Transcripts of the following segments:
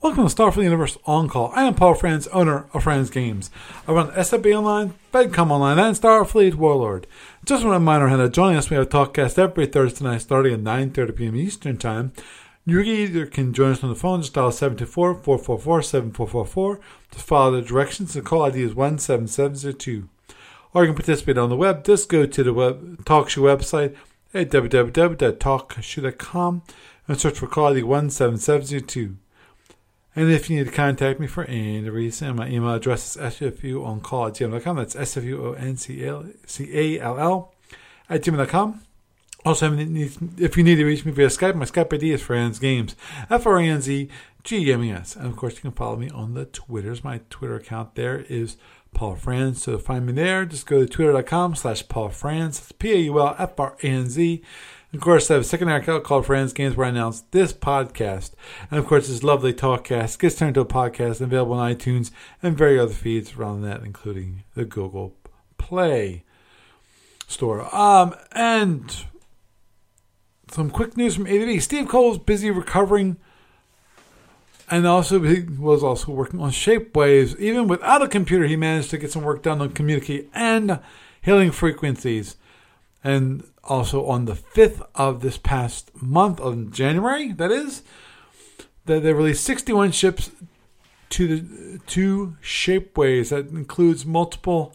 Welcome to Starfleet Universe On Call. I am Paul Franz, owner of Franz Games. I run SFB Online, FedCom Online, and Starfleet Warlord. Just a reminder that joining us, we have a talkcast every Thursday night starting at 9:30 p.m. Eastern Time. You either can join us on the phone, just dial 724-444-7444. Just follow the directions. The call ID is 17702. Or you can participate on the web. Just go to the TalkShoe website at www.talkshoe.com and search for call ID 17702. And if you need to contact me for any reason, my email address is sfuoncall@gmail.com. That's sfuoncall@gmail.com. Also, if you need to reach me via Skype, my Skype ID is Franz Games, FRANZGAMES. And of course, you can follow me on the Twitters. My Twitter account there is Paul Franz. So to find me there, just go to twitter.com/Paul Franz. That's PAULFRANZ. Of course, I have a secondary account called Franz Games where I announce this podcast. And of course, this lovely talkcast gets turned into a podcast available on iTunes and various other feeds around that, including the Google Play Store. And some quick news from A to B. Steve Cole is busy recovering, and also he was also working on Shapeways. Even without a computer, he managed to get some work done on communicate and healing frequencies. And also on the 5th of this past month of January, that is, that they released 61 ships to Shapeways. That includes multiple.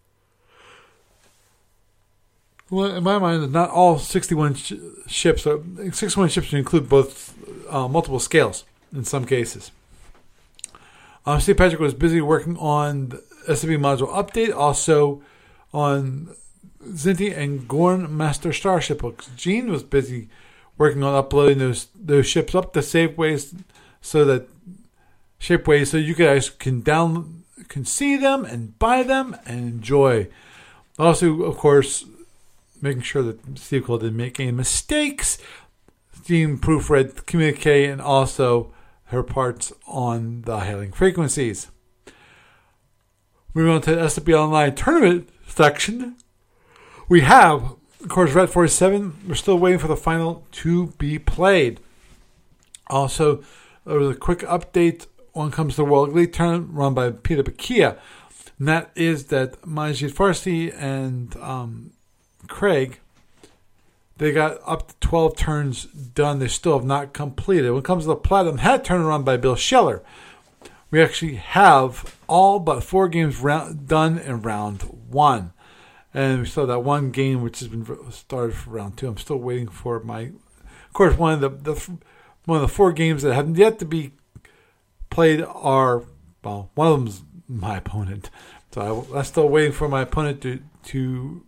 Well, in my mind, not all 61 ships. 61 ships include both multiple scales in some cases. Steve Patrick was busy working on the SCP module update, also on Zinti and Gorn Master Starship books. Gene was busy working on uploading those ships up to Shapeways so that you guys can see them and buy them and enjoy. Also, of course, making sure that Steve Cole didn't make any mistakes. Jean proofread communique and also her parts on the hailing frequencies. Moving on to the SCP Online tournament section. We have, of course, Red 47. We're still waiting for the final to be played. Also, there was a quick update when it comes to the World League tournament run by Peter Bakia. And that is that Majid Farsi and Craig, they got up to 12 turns done. They still have not completed. When it comes to the Platinum Hat tournament run by Bill Scheller, we actually have all but 4 games done in round 1. And we still have that one game which has been started for round 2. I'm still waiting for of course, one of the 4 games that haven't yet to be played are, well, one of them is my opponent. So I'm still waiting for my opponent to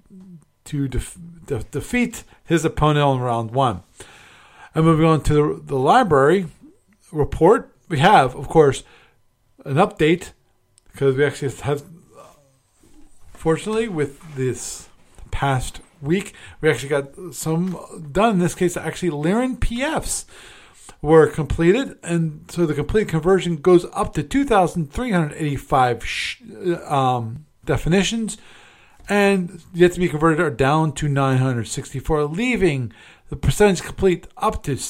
defeat his opponent on round 1. And moving on to the library report, we have, of course, an update because we actually have. Fortunately, with this past week, we actually got some done. In this case, actually, Lyran PFs were completed. And so the complete conversion goes up to 2,385 definitions. And yet to be converted are down to 964, leaving the percentage complete up to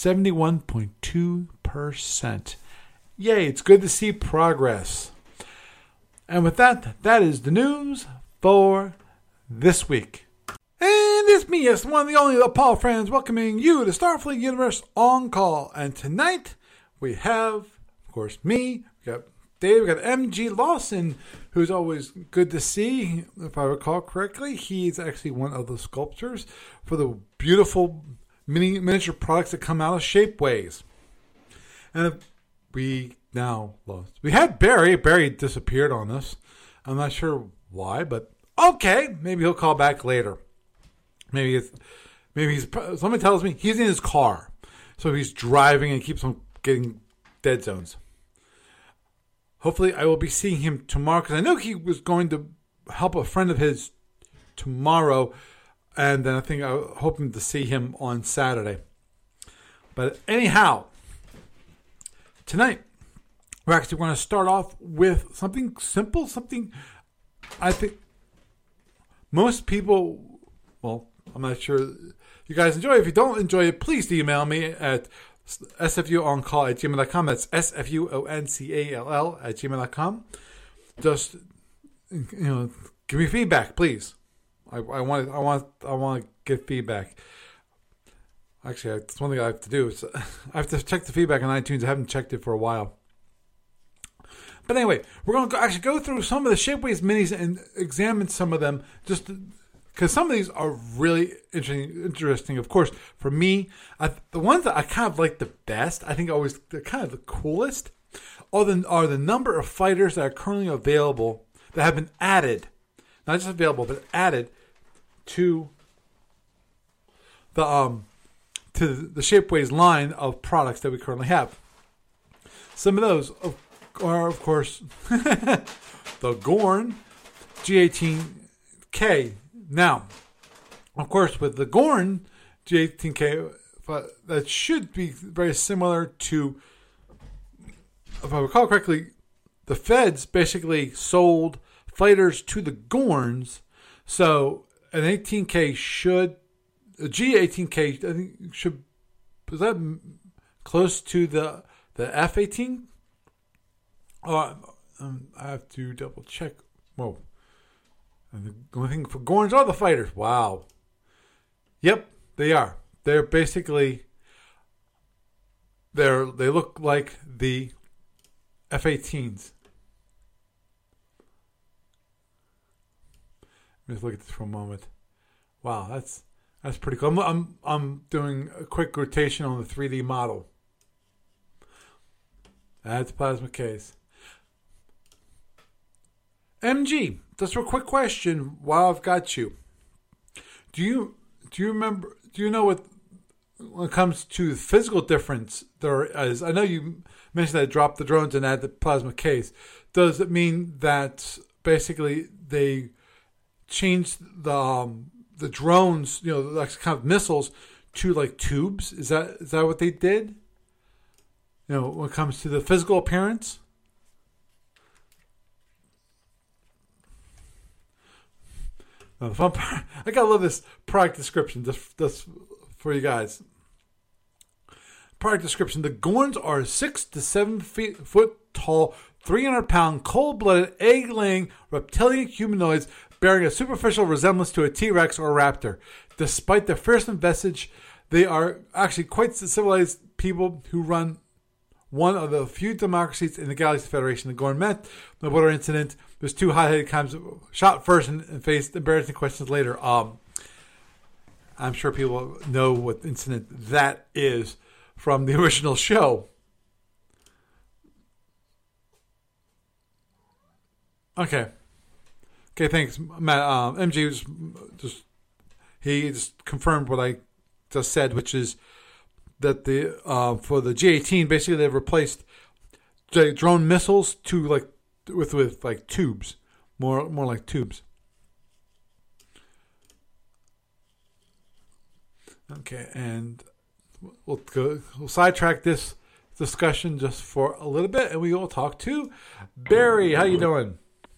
71.2%. Yay, it's good to see progress. And with that, that is the news for this week. And it's me, yes, the one, the only, the Paul Franz, welcoming you to Starfleet Universe On Call. And tonight, we have, of course, me, we got Dave, we got MG Lawson, who's always good to see. If I recall correctly, he's actually one of the sculptors for the beautiful miniature products that come out of Shapeways. And we now lost. We had Barry. Barry disappeared on us. I'm not sure why, but okay, maybe he'll call back later. Maybe he's. Somebody tells me he's in his car, so he's driving and keeps on getting dead zones. Hopefully, I will be seeing him tomorrow because I know he was going to help a friend of his tomorrow, and then I think I'm hoping to see him on Saturday. But anyhow, tonight we're actually going to start off with something simple, something I think most people, well, I'm not sure you guys enjoy. If you don't enjoy it, please email me at sfuoncall@gmail.com. That's sfuoncall@gmail.com. Just give me feedback, please. I want to get feedback. Actually, that's one thing I have to do. I have to check the feedback on iTunes. I haven't checked it for a while. But anyway, we're going to actually go through some of the Shapeways minis and examine some of them, just because some of these are really interesting. Of course, for me, the ones that I kind of like the best, I think always they're kind of the coolest, are the number of fighters that are currently available that have been added, not just available, but added to the Shapeways line of products that we currently have. Some of those are, of course, the Gorn G18K. Now, of course, with the Gorn G18K, that should be very similar to, if I recall correctly, the Feds basically sold fighters to the Gorns. So an 18K should, a G18K, I think should, is that close to the F18? I have to double check. Whoa. And the only thing for Gorns are the fighters. Wow. Yep, they are. They're basically, they look like the F18s. Let's look at this for a moment. Wow, that's pretty cool. I'm doing a quick rotation on the 3D model. That's plasma case. MG, just a quick question while I've got you. Do you remember? Do you know what, when it comes to the physical difference there is? I know you mentioned that drop the drones and add the plasma case. Does it mean that basically they changed the drones, like kind of missiles, to like tubes? Is that what they did? When it comes to the physical appearance. Now, the fun part, I gotta love this product description just for you guys. Product description: the Gorns are 6 to 7 foot tall, 300-pound, cold-blooded, egg-laying reptilian humanoids bearing a superficial resemblance to a T-Rex or a raptor. Despite their fearsome vestige, they are actually quite civilized people who run one of the few democracies in the Galaxy Federation. The Gorn met the border incident. There's two hot-headed cops shot first and faced embarrassing questions later. I'm sure people know what incident that is from the original show. Okay, thanks, Matt. MG was just confirmed what I just said, which is that for the G18, basically they've replaced the drone missiles to with like tubes, more like tubes. Okay, and we'll sidetrack this discussion just for a little bit, and we will talk to Barry. How you doing?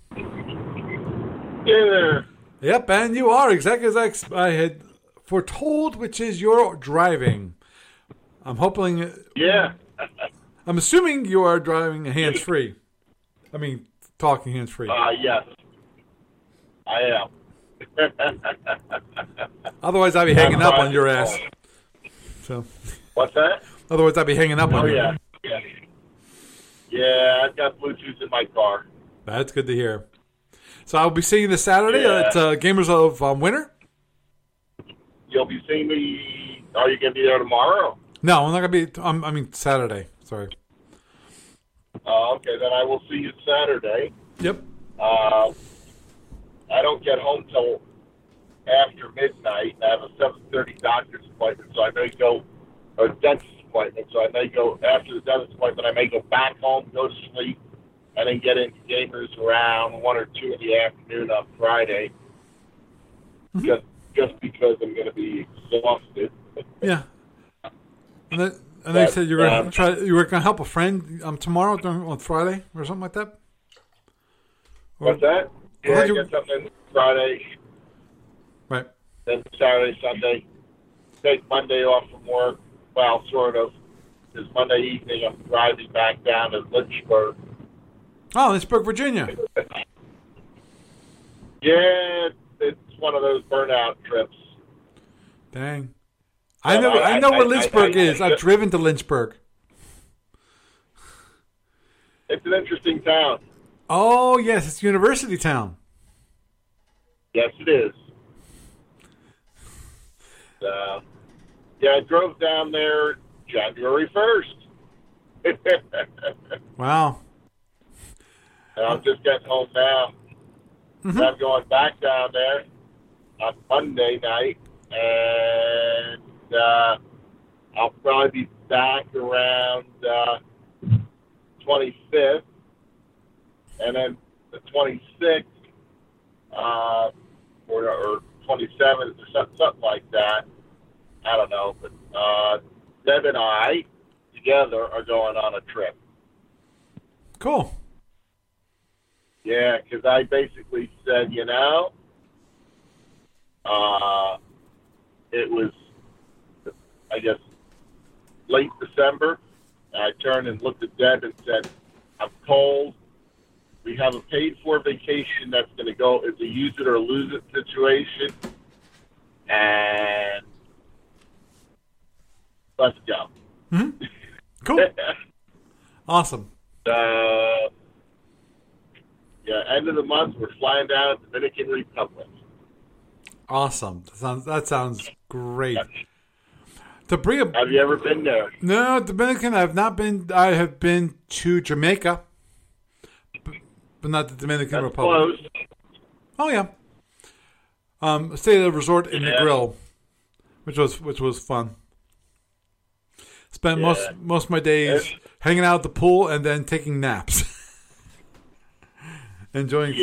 Hey there. Yep, and you are exactly as I had foretold, which is you're driving. I'm hoping. Yeah. I'm assuming you are driving hands-free. I mean, talking hands-free. Yes. I am. Otherwise, I'd be hanging up on your ass. So. What's that? Otherwise, I'd be hanging up on you. Oh, yeah. Yeah, I've got Bluetooth in my car. That's good to hear. So I'll be seeing you this Saturday at Gamers of Winter. You'll be seeing me. Are you going to be there tomorrow? No, I'm not going to be. Saturday. Sorry. Okay, then I will see you Saturday. Yep. I don't get home till after midnight. I have a 7:30 doctor's appointment, so I may go, or dentist appointment, so I may go after the dentist appointment. I may go back home, go to sleep, and then get into Gamers around 1 or 2 in the afternoon on Friday. Mm-hmm. Just because I'm going to be exhausted. Yeah. And then you said you were going to help a friend tomorrow on Friday or something like that. What's that? Yeah, I get something Friday. Right. Then Saturday, Sunday. Take Monday off from work. Well, sort of. Because Monday evening I'm driving back down to Lynchburg. Oh, Lynchburg, Virginia. Yeah, it's one of those burnout trips. Dang. I know where Lynchburg is. I've driven to Lynchburg. It's an interesting town. Oh, yes, it's University Town. Yes, it is. Yeah, I drove down there January 1st. Wow. And I'm just getting home now. Mm-hmm. I'm going back down there on Monday night, and I'll probably be back around 25th, and then the 26th or 27th or something like that. I don't know, but Deb and I together are going on a trip. Cool. Yeah, because I basically said, it was, I guess, late December. I turned and looked at Deb and said, I'm cold. We have a paid-for vacation that's going to go. It's a use it or lose it situation. And let's go. Mm-hmm. Cool. Awesome. Yeah, end of the month, we're flying down to Dominican Republic. Awesome. That sounds great. Have you ever been there? No, Dominican, I have not been. I have been to Jamaica, but not the Dominican Republic. Close. Oh, yeah. Stayed at a resort in the Grill, which was fun. Spent most of my days hanging out at the pool and then taking naps. Enjoying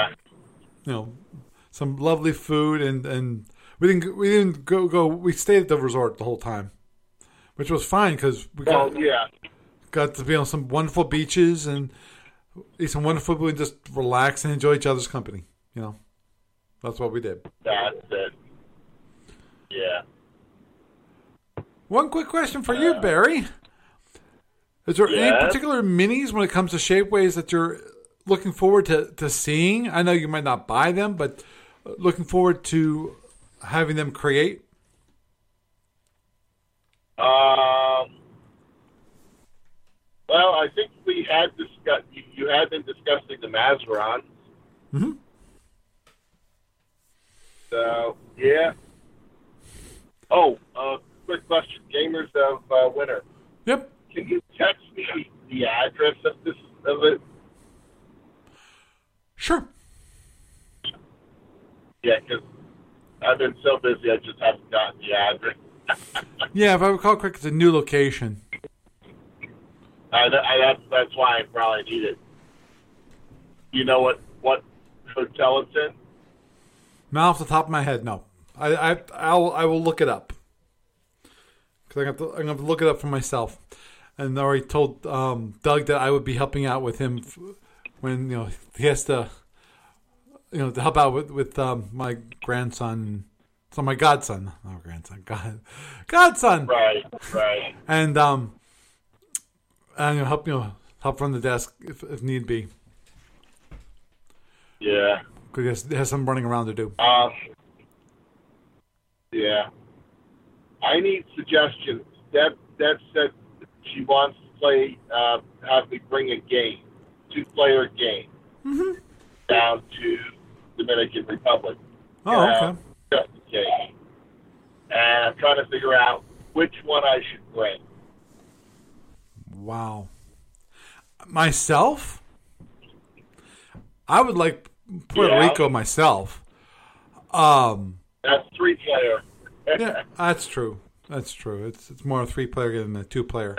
some lovely food, and we didn't go we stayed at the resort the whole time, which was fine because we got to be on some wonderful beaches and eat some wonderful food and just relax and enjoy each other's company. That's what we did. That's it. Yeah. One quick question for you, Barry. Is there any particular minis when it comes to Shapeways that you're looking forward to seeing? I know you might not buy them, but looking forward to having them create? Well, I think we had discussed. You had been discussing the Mazarons. Mm-hmm. So yeah. Oh, quick question, Gamers of Winter. Yep. Can you text me the address of it? Sure. Yeah, because I've been so busy, I just haven't gotten the address. Yeah, if I recall correctly, it's a new location. That's why I probably need it. You know what hotel it's in? Not off the top of my head, no. I will look it up because I'm gonna have to look it up for myself. And I already told Doug that I would be helping out with him when he has to to help out with my grandson. So my godson, not grandson, godson. Right. And help run the desk if need be. Yeah. Because he has some running around to do. Yeah. I need suggestions. Deb said she wants to play, have me bring a game, 2-player game, down to Dominican Republic. Oh, okay. Just a game. And I'm trying to figure out which one I should bring. Wow. Myself? I would like Puerto Rico myself. That's 3-player. Yeah, that's true. That's true. It's more a 3-player than a 2-player.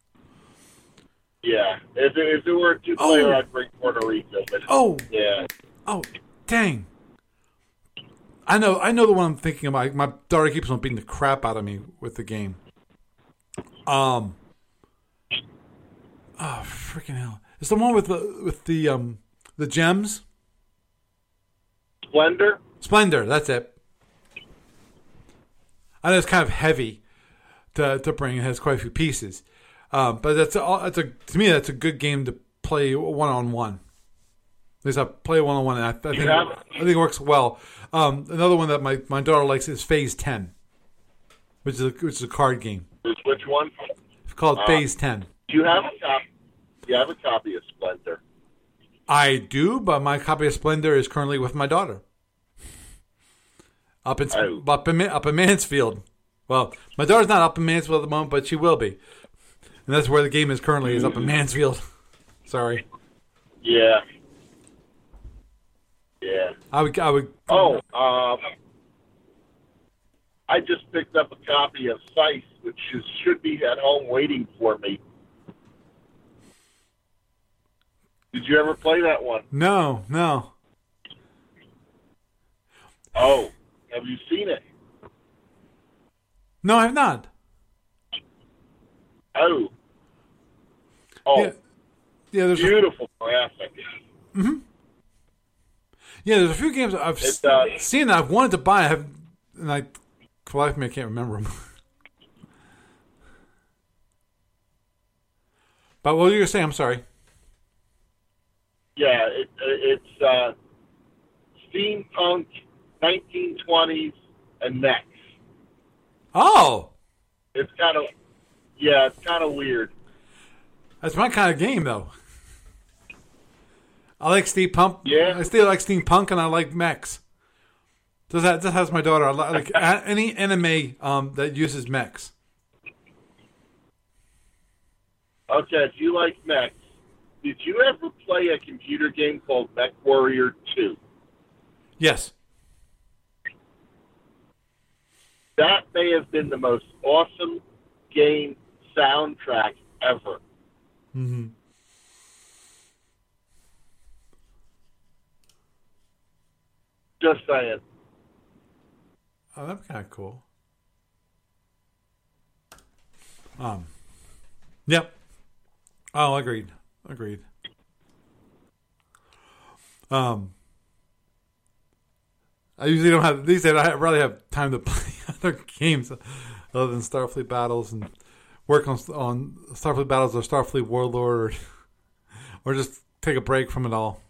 Yeah. If it were a 2-player, I'd bring Puerto Rico. But yeah. Oh, dang. I know the one I'm thinking about. My daughter keeps on beating the crap out of me with the game. Oh, freaking hell! It's the one with the gems. Splendor. That's it. I know it's kind of heavy to bring. It has quite a few pieces. But to me that's a good game to play 1-on-1. At least I play 1-on-1, and I think it works well. Another one that my daughter likes is Phase 10, which is a card game. Which one? It's called Phase 10. Do you have a copy? Do you have a copy of Splendor? I do, but my copy of Splendor is currently with my daughter. Up in Mansfield. Well, my daughter's not up in Mansfield at the moment, but she will be. And that's where the game is currently, is up in Mansfield. Sorry. Yeah. Yeah. I would. Oh, I just picked up a copy of Sice, which should be at home waiting for me. Did you ever play that one? No. Oh, have you seen it? No, I have not. Oh. Yeah, there's beautiful graphic. Mm-hmm. Yeah, there's a few games I've seen that I've wanted to buy. For the life of me, I can't remember them. But what were you going to say? I'm sorry. Yeah, it's steampunk, 1920s, and mechs. Oh! It's kind of weird. That's my kind of game, though. I like steampunk. Yeah. I still like steampunk, and I like mechs. That has my daughter. I like any anime that uses mechs. Okay, if you like mechs, did you ever play a computer game called Mech Warrior 2? Yes. That may have been the most awesome game soundtrack ever. Mm-hmm. Just saying. Oh, that's kind of cool. Yep. Oh, agreed. I usually don't have these days. I rarely have time to play other games other than Starfleet Battles and work on Starfleet Battles or Starfleet Warlord, or just take a break from it all,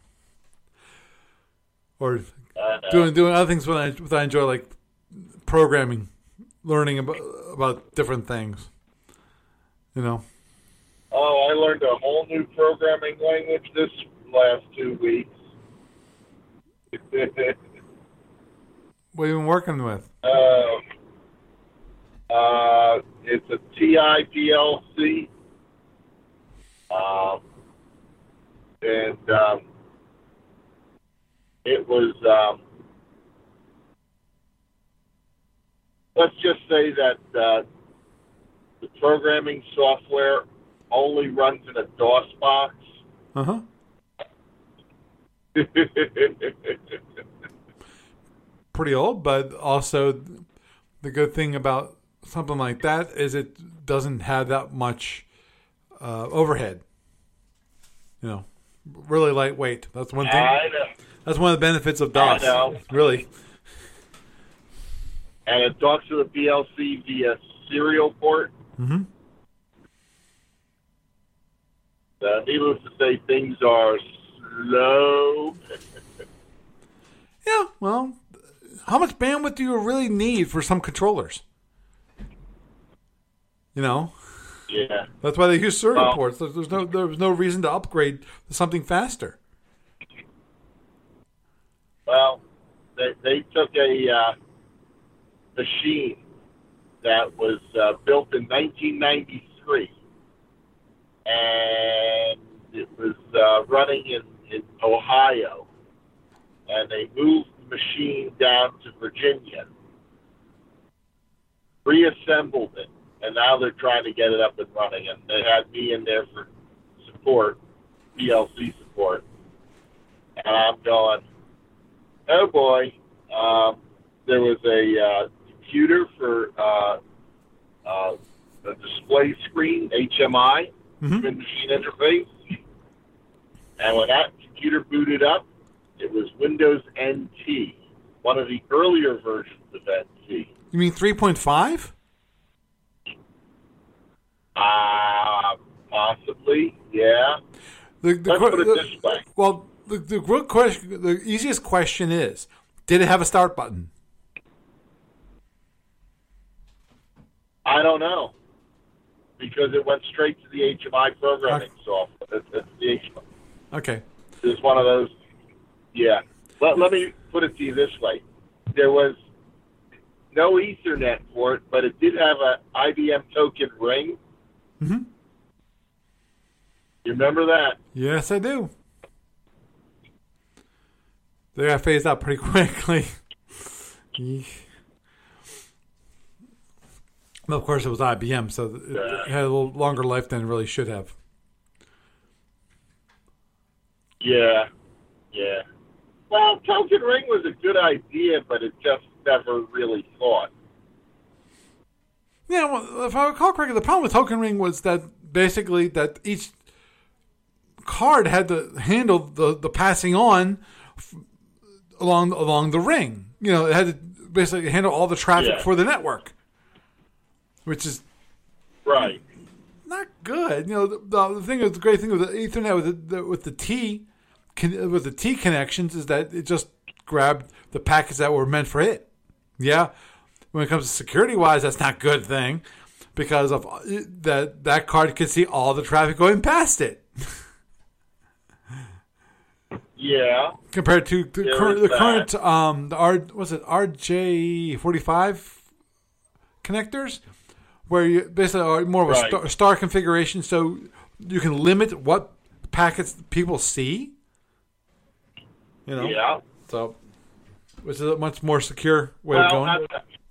or doing other things when I enjoy, like programming, learning about different things. You know. Oh, I learned a whole new programming language this last 2 weeks. What have you been working with? It's a TIPLC. And it was, let's just say that the programming software only runs in a DOS box. Uh-huh. Pretty old, but also the good thing about something like that is it doesn't have that much overhead. You know, really lightweight. That's one thing. I know. That's one of the benefits of DOS. I know. Really. And it talks to the PLC via serial port. Mm-hmm. Needless to say, things are slow. Yeah, well, how much bandwidth do you really need for some controllers? You know? Yeah. That's why they use serial ports. There's no reason to upgrade to something faster. Well, they took a machine that was built in 1993, and it was running in Ohio, and they moved the machine down to Virginia, reassembled it, and now they're trying to get it up and running, and they had me in there for support, PLC support, and I'm going, oh boy, there was a computer for a display screen, HMI, machine interface, and when that computer booted up, it was Windows NT, one of the earlier versions of NT. You mean 3.5? Possibly, yeah. Let's put it this way. Well, the real question, the easiest question is, did it have a start button? I don't know, because it went straight to the HMI programming software. It's the HMI. Okay. It's one of those. Yeah. Let me put it to you this way: there was no Ethernet for it, but it did have a IBM token ring. Mm-hmm. You remember that? Yes, I do. They got phased out pretty quickly. Well, of course, it was IBM, so it had a little longer life than it really should have. Yeah. Well, token ring was a good idea, but it just never really caught. Yeah, well, if I recall correctly, the problem with token ring was that basically that each card had to handle the passing on along the ring. You know, it had to basically handle all the traffic for the network, which is right. Not good. You know, the great thing with the Ethernet with the T connections is that it just grabbed the packets that were meant for it. Yeah, when it comes to security wise, that's not a good thing because of that card could see all the traffic going past it. Yeah. Compared to the current RJ45 connectors, where you basically are more of a star configuration, so you can limit what packets people see. You know. Yeah. So, which is a much more secure way of going.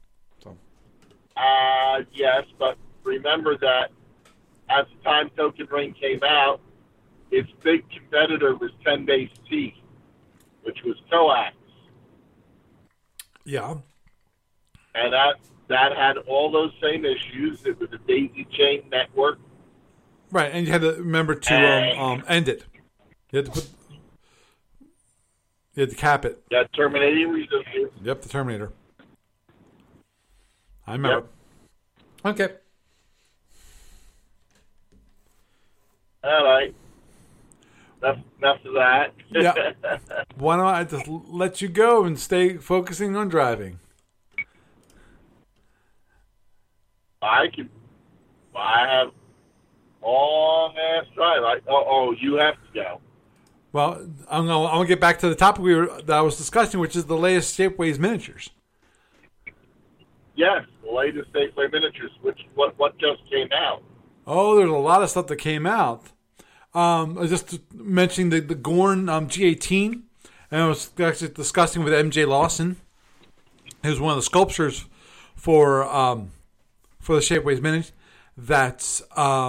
Yes, but remember that at the time Token Ring came out, its big competitor was 10BASE-T, which was coax. Yeah. And that had all those same issues. It was a daisy chain network. Right, and you had to remember to end it. You had to cap it. Yeah, terminating resistance. Yep, the terminator. I remember. Yep. Okay. All right. Enough of that. Yeah. Why don't I just let you go and stay focusing on driving? I have long ass drive. You have to go. Well, I'm gonna get back to the topic that I was discussing, which is the latest Shapeways miniatures. Yes, the latest Shapeways miniatures. What just came out? Oh, there's a lot of stuff that came out. I was just mentioning the Gorn G18, and I was actually discussing with MJ Lawson, who's one of the sculptors for the Shapeways miniatures. That's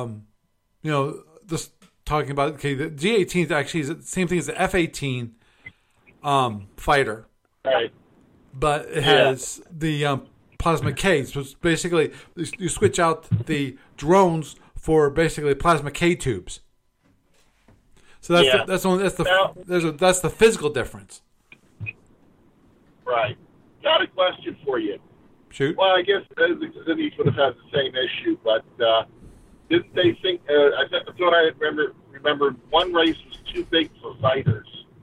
just talking about the G18 is actually the same thing as the F18 fighter, right? But it has the plasma K. So it's basically you switch out the drones for basically plasma K tubes. So that's the physical difference. Right. Got a question for you. Shoot. Well, I guess these would have had the same issue, but didn't they think? I thought I remember one race was too big for fighters.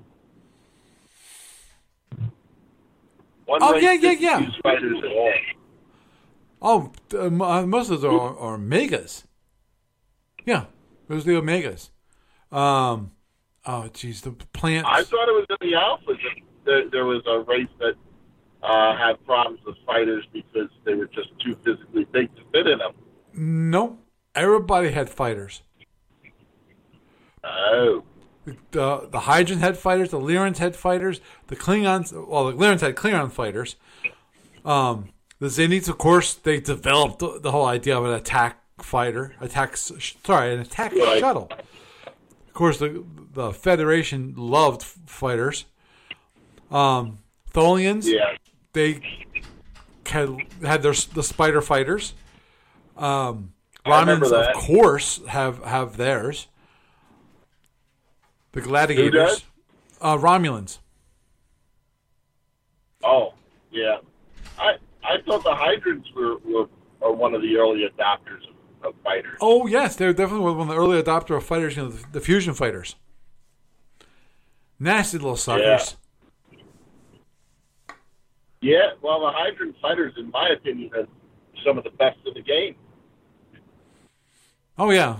Yeah. Use fighters at all. Most of those are Omegas. Yeah, those are the Omegas. The plants. I thought it was in the Alphas. There was a race that had problems with fighters because they were just too physically big to fit in them. No, everybody had fighters. Oh. The Hydrogen had fighters. The Lyrans had fighters. The Klingons. Well, the Lyrans had Klingon fighters. The Zeniths, of course, they developed the whole idea of an attack fighter, an attack shuttle. Of course, the Federation loved fighters. Tholians, they had the spider fighters. Romulans, of course, have theirs. The Gladiators, Romulans. Oh, yeah. I thought the Hydrants were one of the early adopters of fighters. Oh, yes. They're definitely one of the early adopter of fighters, the fusion fighters. Nasty little suckers. Yeah, well, the Hydran fighters, in my opinion, are some of the best in the game. Oh, yeah.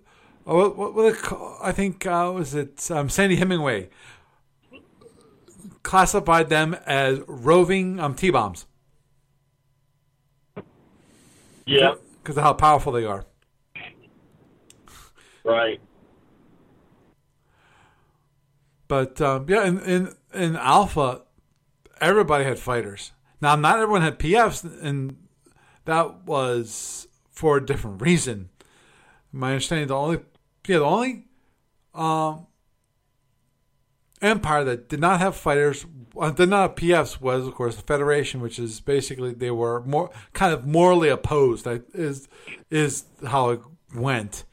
I think, was it Sandy Hemingway classified them as roving T-bombs. Yeah. Because of how powerful they are. Right. But, in Alpha, everybody had fighters. Now, not everyone had PFs, and that was for a different reason. My understanding, the only empire that did not have fighters, did not have PFs, was, of course, the Federation, which is basically they were more kind of morally opposed. That is how it went.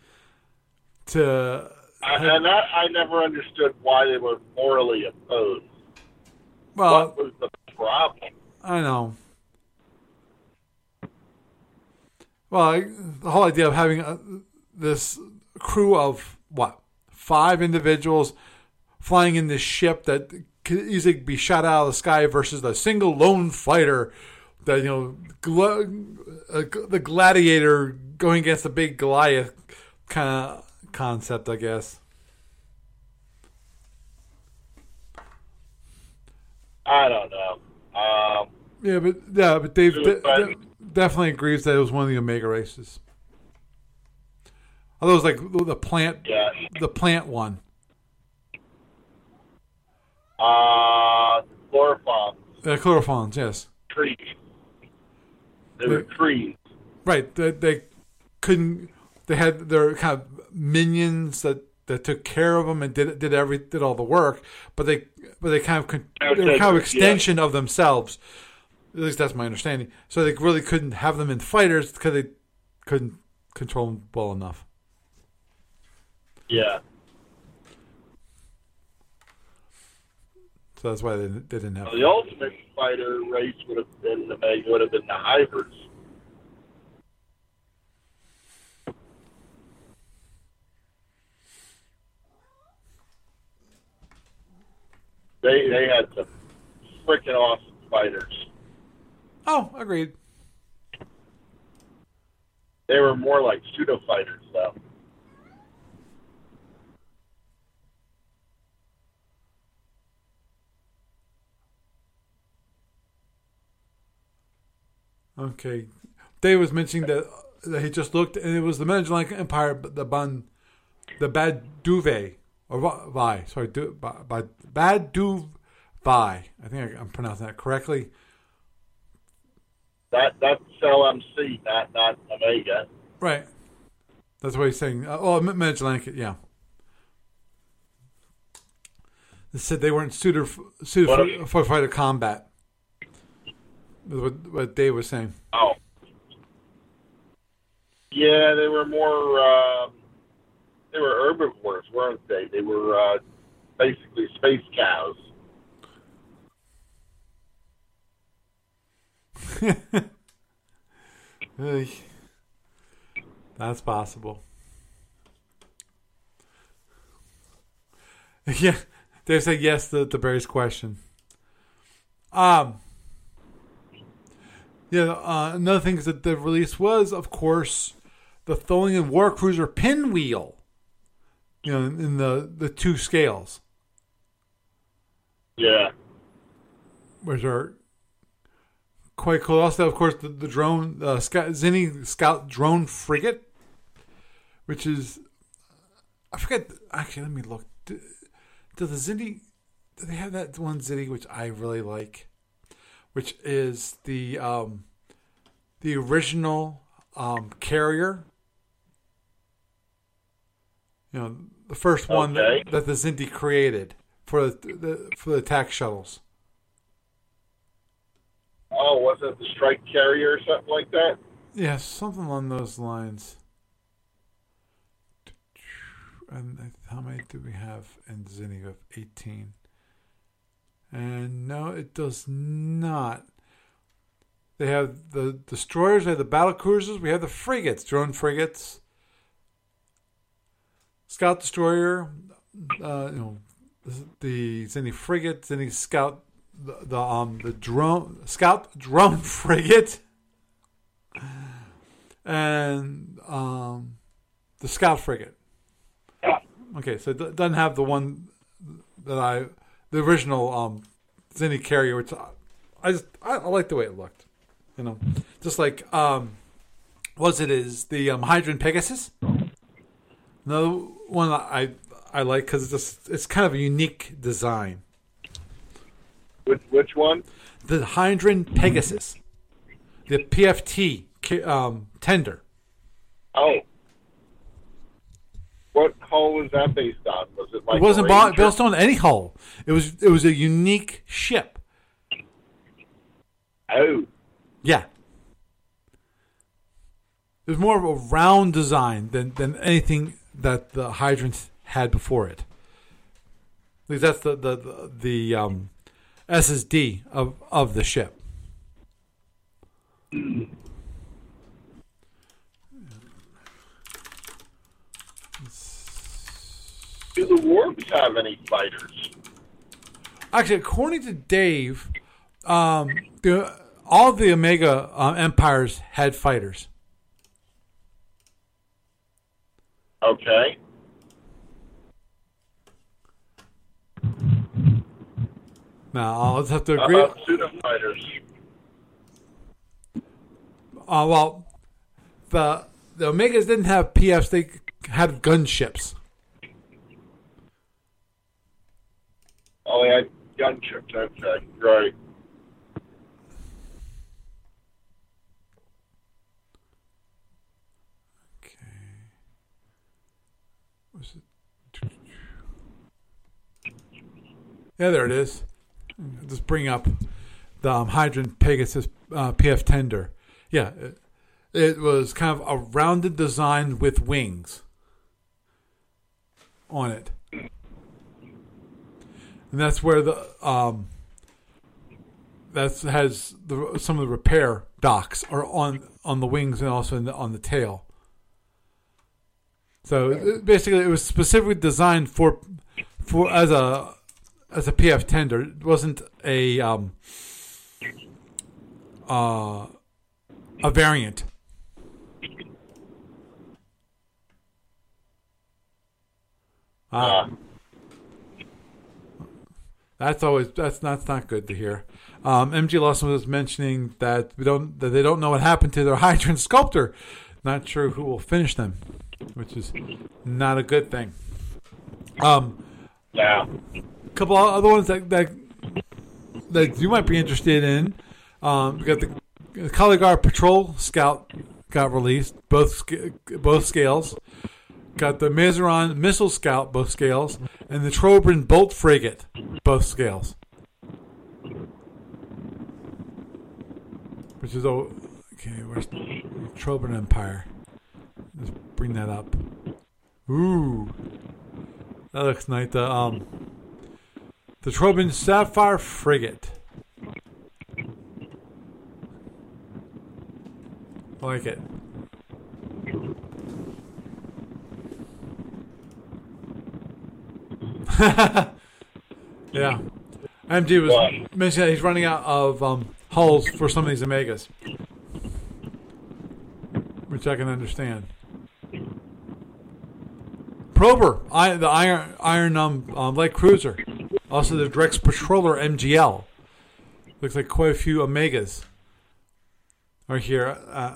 I never understood why they were morally opposed. Well, what was the problem? I know. Well, the whole idea of having this crew of 5 individuals flying in this ship that could easily be shot out of the sky versus the single lone fighter, that the gladiator going against the big Goliath kind of concept, I guess. I don't know. But Dave definitely agrees that it was one of the Omega races. Although it was like the plant, the plant one. Chlorophons. Chlorophons, yes. Trees. They were trees. Right. They couldn't. They had their kind of minions that took care of them and did all the work, but they were kind of extension of themselves. At least that's my understanding. So they really couldn't have them in fighters because they couldn't control them well enough. Yeah. So that's why they didn't have. Well, the ultimate fighter race would have been the hybrids. They had some freaking awesome fighters. Oh, agreed. They were more like pseudo fighters, though. Okay. Dave was mentioning that he just looked, and it was the Magellanic Empire, the Bad Duvet, or Vi. Sorry, Bad Duvet. I think I'm pronouncing that correctly. That's LMC, not Omega. Right. That's what he's saying. Magellanic, yeah. They said they weren't suited for fighter combat. What Dave was saying. Oh. Yeah, they were more, they were herbivores, weren't they? They were basically space cows. That's possible. Yeah, Dave said yes to Barry's question. Another thing that the release was, of course, the Tholian Warcruiser pinwheel. In the 2 scales. Yeah. Which are quite cool. Also, of course, the drone, Zinni Scout drone frigate, which is, I forget. Actually, let me look. Do they have that one Zinni which I really like, which is the original carrier. The first one that the Zinti created for the attack shuttles. Oh, was it the strike carrier or something like that? Yeah, something along those lines. And how many do we have in Zinni? We have 18. And no, it does not. They have the destroyers. They have the battle cruisers. We have the frigates, drone frigates, scout destroyer. The Zenny frigate, Zenny scout, the drone frigate, and the scout frigate. Okay, so it doesn't have the one the original Zenny carrier, which I like the way it looked. Just like is the Hydron Pegasus. Another one I like because it's kind of a unique design. Which one? The Hydron Pegasus, the PFT tender. Oh, what hull was that based on? Was it like it wasn't based on any hull. It was a unique ship. Oh. Yeah. It was more of a round design than anything that the Hydrants had before it. Because that's the SSD of the ship. Do the Warps have any fighters? Actually, according to Dave, all the Omega empires had fighters. Okay. Now, I'll just have to agree. How about pseudo-fighters? Well, the Omegas didn't have PFs. They had gunships. Oh, they had gunships. Okay, right. Yeah, there it is. Just bring up the Hydron Pegasus PF tender. Yeah, it was kind of a rounded design with wings on it, and that's where the has some of the repair docks are on the wings and also on the tail. So basically, it was specifically designed for as a PF tender. It wasn't a variant. That's not good to hear. MG Lawson was mentioning that they don't know what happened to their Hydron sculptor. Not sure who will finish them, which is not a good thing. Yeah. A couple of other ones that you might be interested in. We got the Kaligar Patrol Scout got released, both scales. Got the Mazeron Missile Scout, both scales, and the Trobrin Bolt Frigate, both scales. Which is where's the Trobrin Empire? Let's bring that up. Ooh, that looks nice. The Trobrin Sapphire Frigate. I like it. Yeah. MD was mentioning that he's running out of hulls for some of these Omegas, which I can understand. Prober, the Iron Light Cruiser, also the Drex Patroller MGL. Looks like quite a few Omegas are here.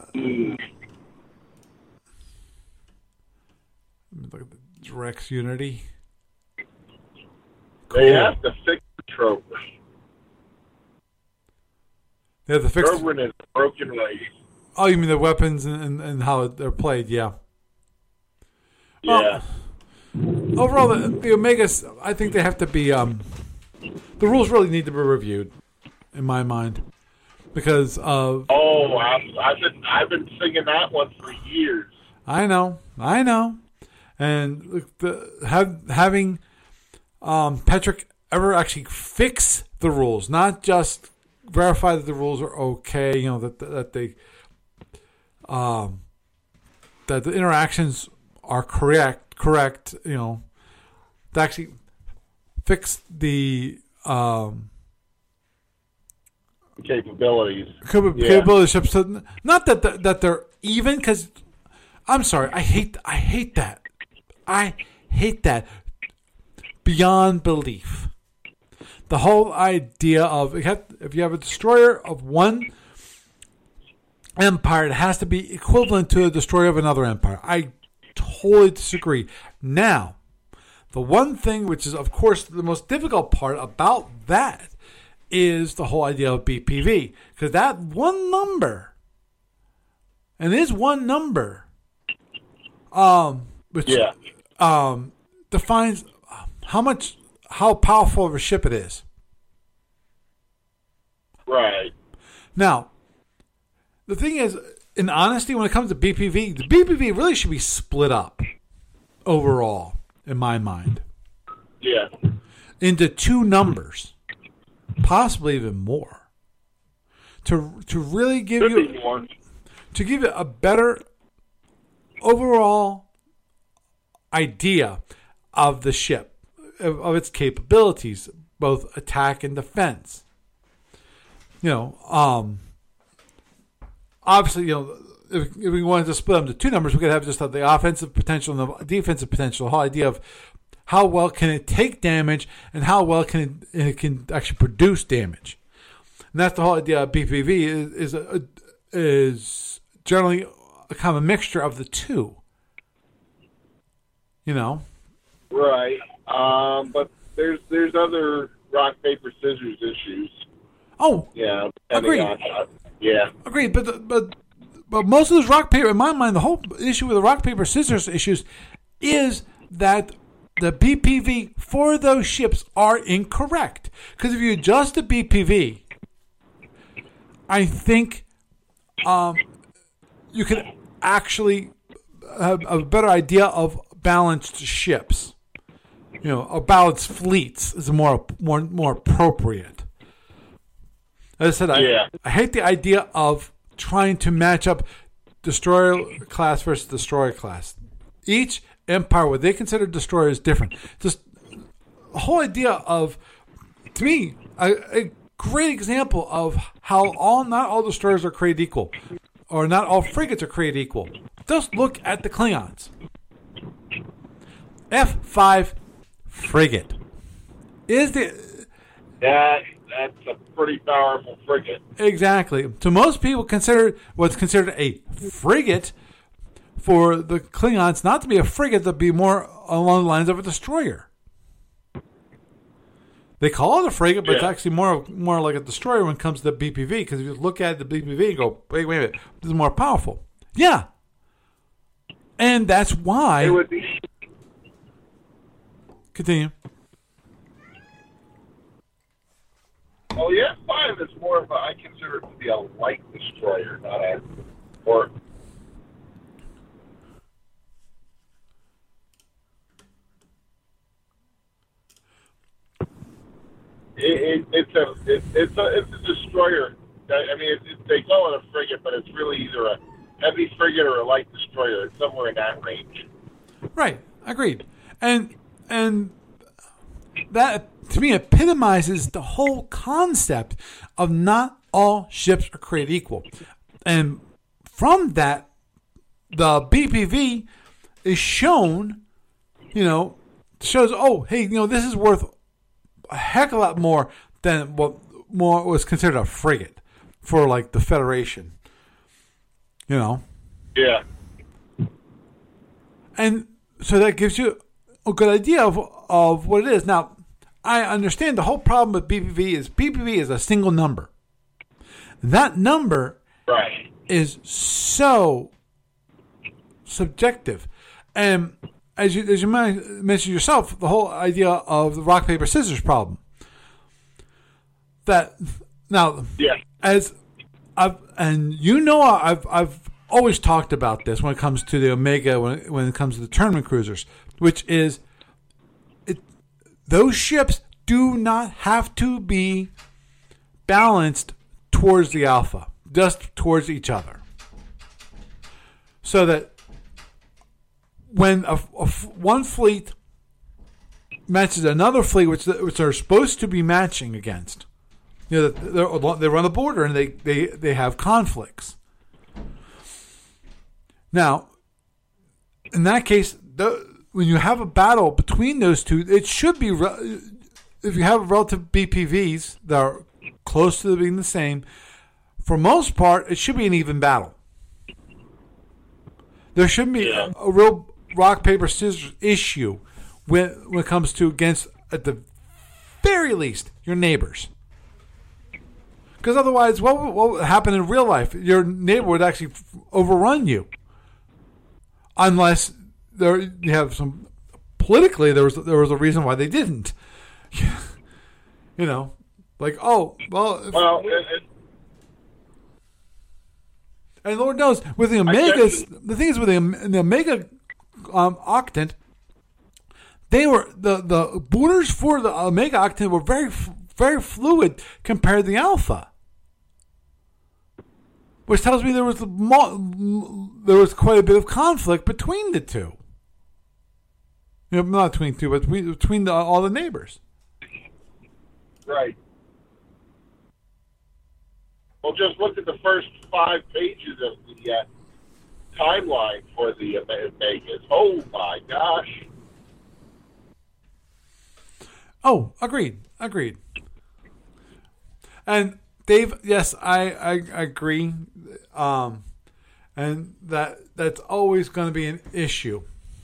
Look at the Drex Unity. Cool. They have to fix the Trobrin. They have to fix Trobrin is a broken race. Oh, you mean the weapons and how they're played? Yeah. Yeah. Overall, the Omegas, I think they have to be. The rules really need to be reviewed, in my mind, because of. Oh, I've been singing that one for years. I know, and having Patrick ever actually fix the rules, not just verify that the rules are okay. You know that the interactions are correct. You know, to actually fix the capabilities. Capability ships. So not that they're even, because I'm sorry, I hate that. I hate that beyond belief. The whole idea of if you have a destroyer of one empire, it has to be equivalent to a destroyer of another empire. I totally disagree. Now, the one thing which is, of course, the most difficult part about that is the whole idea of BPV. Because that one number, and it is one number, which defines how powerful of a ship it is. Right. Now, the thing is, in honesty, when it comes to BPV, the BPV really should be split up overall, in my mind. Yeah. Into two numbers, possibly even more, to really give you a better overall idea of the ship, of its capabilities, both attack and defense. You know, obviously, you know, if we wanted to split them to two numbers, we could have just the offensive potential and the defensive potential. The whole idea of how well can it take damage and how well can it can actually produce damage. And that's the whole idea of BPV is generally a kind of a mixture of the two. You know? Right. But there's other rock, paper, scissors issues. Oh, yeah. Agreed. Yeah. Agreed. But most of those rock, paper, in my mind, the whole issue with the rock, paper, scissors issues is that the BPV for those ships are incorrect. Because if you adjust the BPV, I think you can actually have a better idea of balanced ships. You know, or balanced fleets is more appropriate. As I said, I hate the idea of trying to match up destroyer class versus destroyer class. Each empire, what they consider destroyer, is different. Just the whole idea of, to me, a great example of how not all destroyers are created equal, or not all frigates are created equal. Just look at the Klingons. F5 frigate is that's a pretty powerful frigate. Exactly. So most people consider what's considered a frigate for the Klingons not to be a frigate, to be more along the lines of a destroyer. They call it a frigate, but it's actually more like a destroyer when it comes to the BPV, because if you look at the BPV and go, wait a minute, this is more powerful. Yeah. And that's why... It would be... Continue. Oh, yeah, 5 is more of I consider it to be a light destroyer, not a... Or... It's a destroyer. I mean, they call it a frigate, but it's really either a heavy frigate or a light destroyer. It's somewhere in that range. Right. Agreed. And that, to me, epitomizes the whole concept of not all ships are created equal. And from that, the BPV is shown, shows, oh, hey, this is worth a heck of a lot more than what more was considered a frigate for, like, the Federation. Yeah. And so that gives you a good idea of what it is. Now, I understand the whole problem with BPV is a single number. That number is so subjective. And as you mentioned yourself, the whole idea of the rock, paper, scissors problem. That now, as I've always talked about this when it comes to the Omega, when it comes to the tournament cruisers, which is those ships do not have to be balanced towards the alpha, just towards each other. So that when one fleet matches another fleet, which they're supposed to be matching against, they run the border and they have conflicts. Now, in that case, when you have a battle between those two, it should be, if you have relative BPVs that are close to being the same, for most part, it should be an even battle. There shouldn't be a real rock, paper, scissors issue when it comes to against, at the very least, your neighbors. Because otherwise, what would happen in real life? Your neighbor would actually overrun you. Unless you have some politically, there was a reason why they didn't. Like, oh well. And Lord knows, with the Omegas, the thing is with the Omega Octant, they were the borders for the Omega Octant were very very fluid compared to the Alpha. Which tells me there was quite a bit of conflict between the two. Not between two, but between all the neighbors. Right. Well, just look at the first 5 pages of the timeline for the Vegas. Oh my gosh. Oh, agreed. And Dave, yes, I agree, and that's always going to be an issue.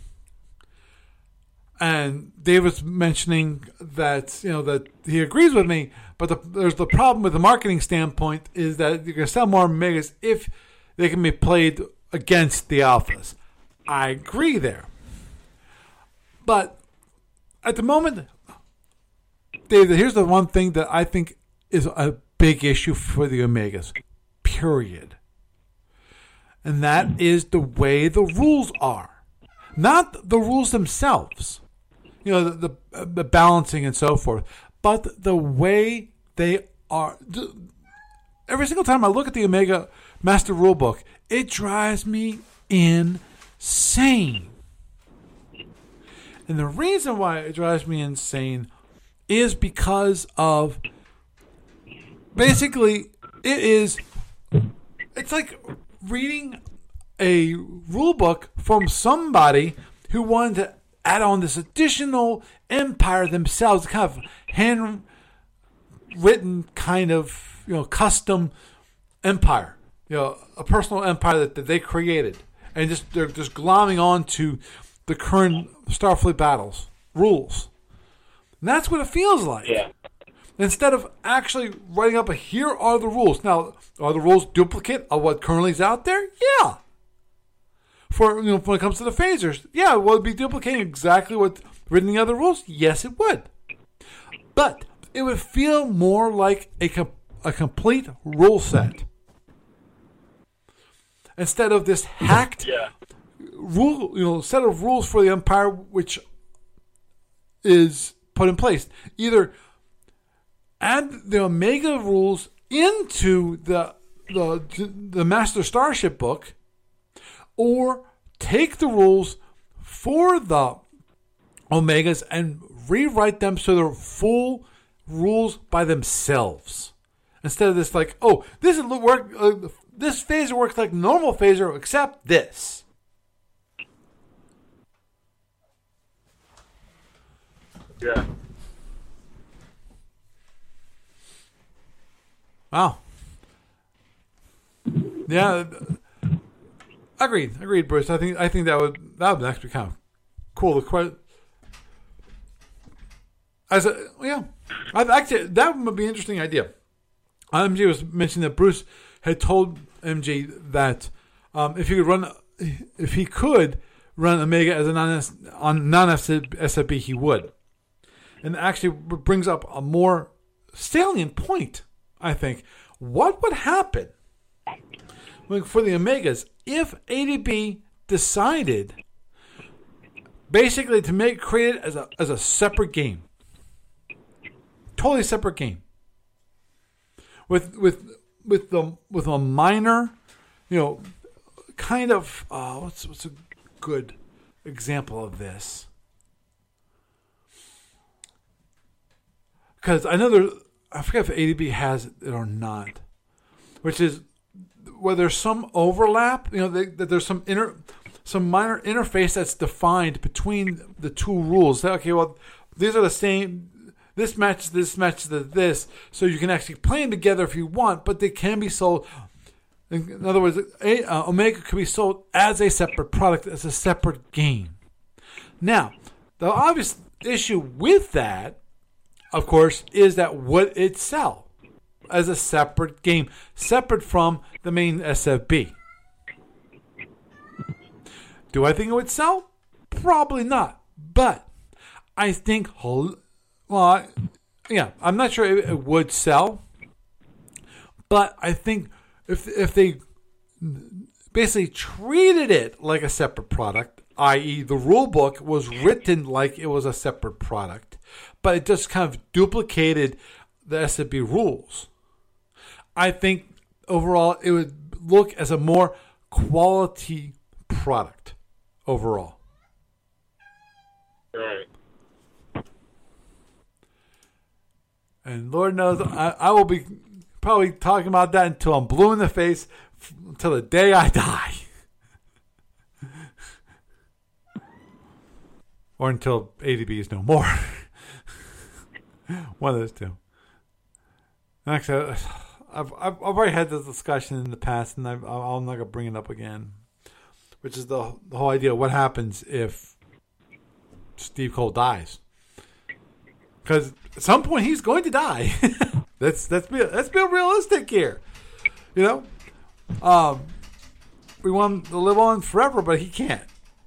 And Dave was mentioning that that he agrees with me, but there's the problem with the marketing standpoint is that you're going to sell more Omegas if they can be played against the Alphas. I agree there, but at the moment, Dave, here's the one thing that I think is a big issue for the Omegas, period. And that is the way the rules are. Not the rules themselves, the balancing and so forth, but the way they are. Every single time I look at the Omega Master Rulebook, it drives me insane. And the reason why it drives me insane is because of basically it's like reading a rule book from somebody who wanted to add on this additional empire themselves, kind of handwritten kind of custom empire, a personal empire that they created, and they're just glomming on to the current Starfleet battles rules. And that's what it feels like. Yeah. Instead of actually writing up here are the rules. Now, are the rules duplicate of what currently is out there? Yeah. For when it comes to the phasers, yeah, will it be duplicating exactly what's written in the other rules? Yes, it would. But it would feel more like a complete rule set instead of this hacked rule, set of rules for the Empire, which is put in place. Either add the Omega rules into the Master Starship book, or take the rules for the Omegas and rewrite them so they're full rules by themselves. Instead of this, like, oh, this phaser works like normal phaser except this. Yeah. Wow. Yeah. Agreed, Bruce. I think that would actually be kind of cool. Actually, that would be an interesting idea. MG was mentioning that Bruce had told MG that if he could run Omega as a non-SFB, he would. And actually brings up a more salient point, I think. What would happen for the Omegas if ADB decided basically to create it as a separate game? Totally separate game. with a minor, kind of what's a good example of this? Because I forget if ADB has it or not, which is where there's some overlap. That there's some minor interface that's defined between the two rules. Okay, well, these are the same. This matches this, so you can actually play them together if you want, but they can be sold. In other words, Omega can be sold as a separate product, as a separate game. Now, the obvious issue with that, of course, is that would it sell as a separate game, separate from the main SFB? Do I think it would sell? Probably not. But I think, I'm not sure it would sell. But I think if they basically treated it like a separate product, i.e. the rule book was written like it was a separate product, but it just kind of duplicated the SFB rules, I think overall it would look as a more quality product overall. Right. And Lord knows I will be probably talking about that until I'm blue in the face, until the day I die. Or until ADB is no more. One of those two. Actually, I've already had this discussion in the past, and I'm not going to bring it up again. Which is the whole idea of what happens if Steve Cole dies. Because at some point he's going to die. Let's be realistic here. We want him to live on forever, but he can't.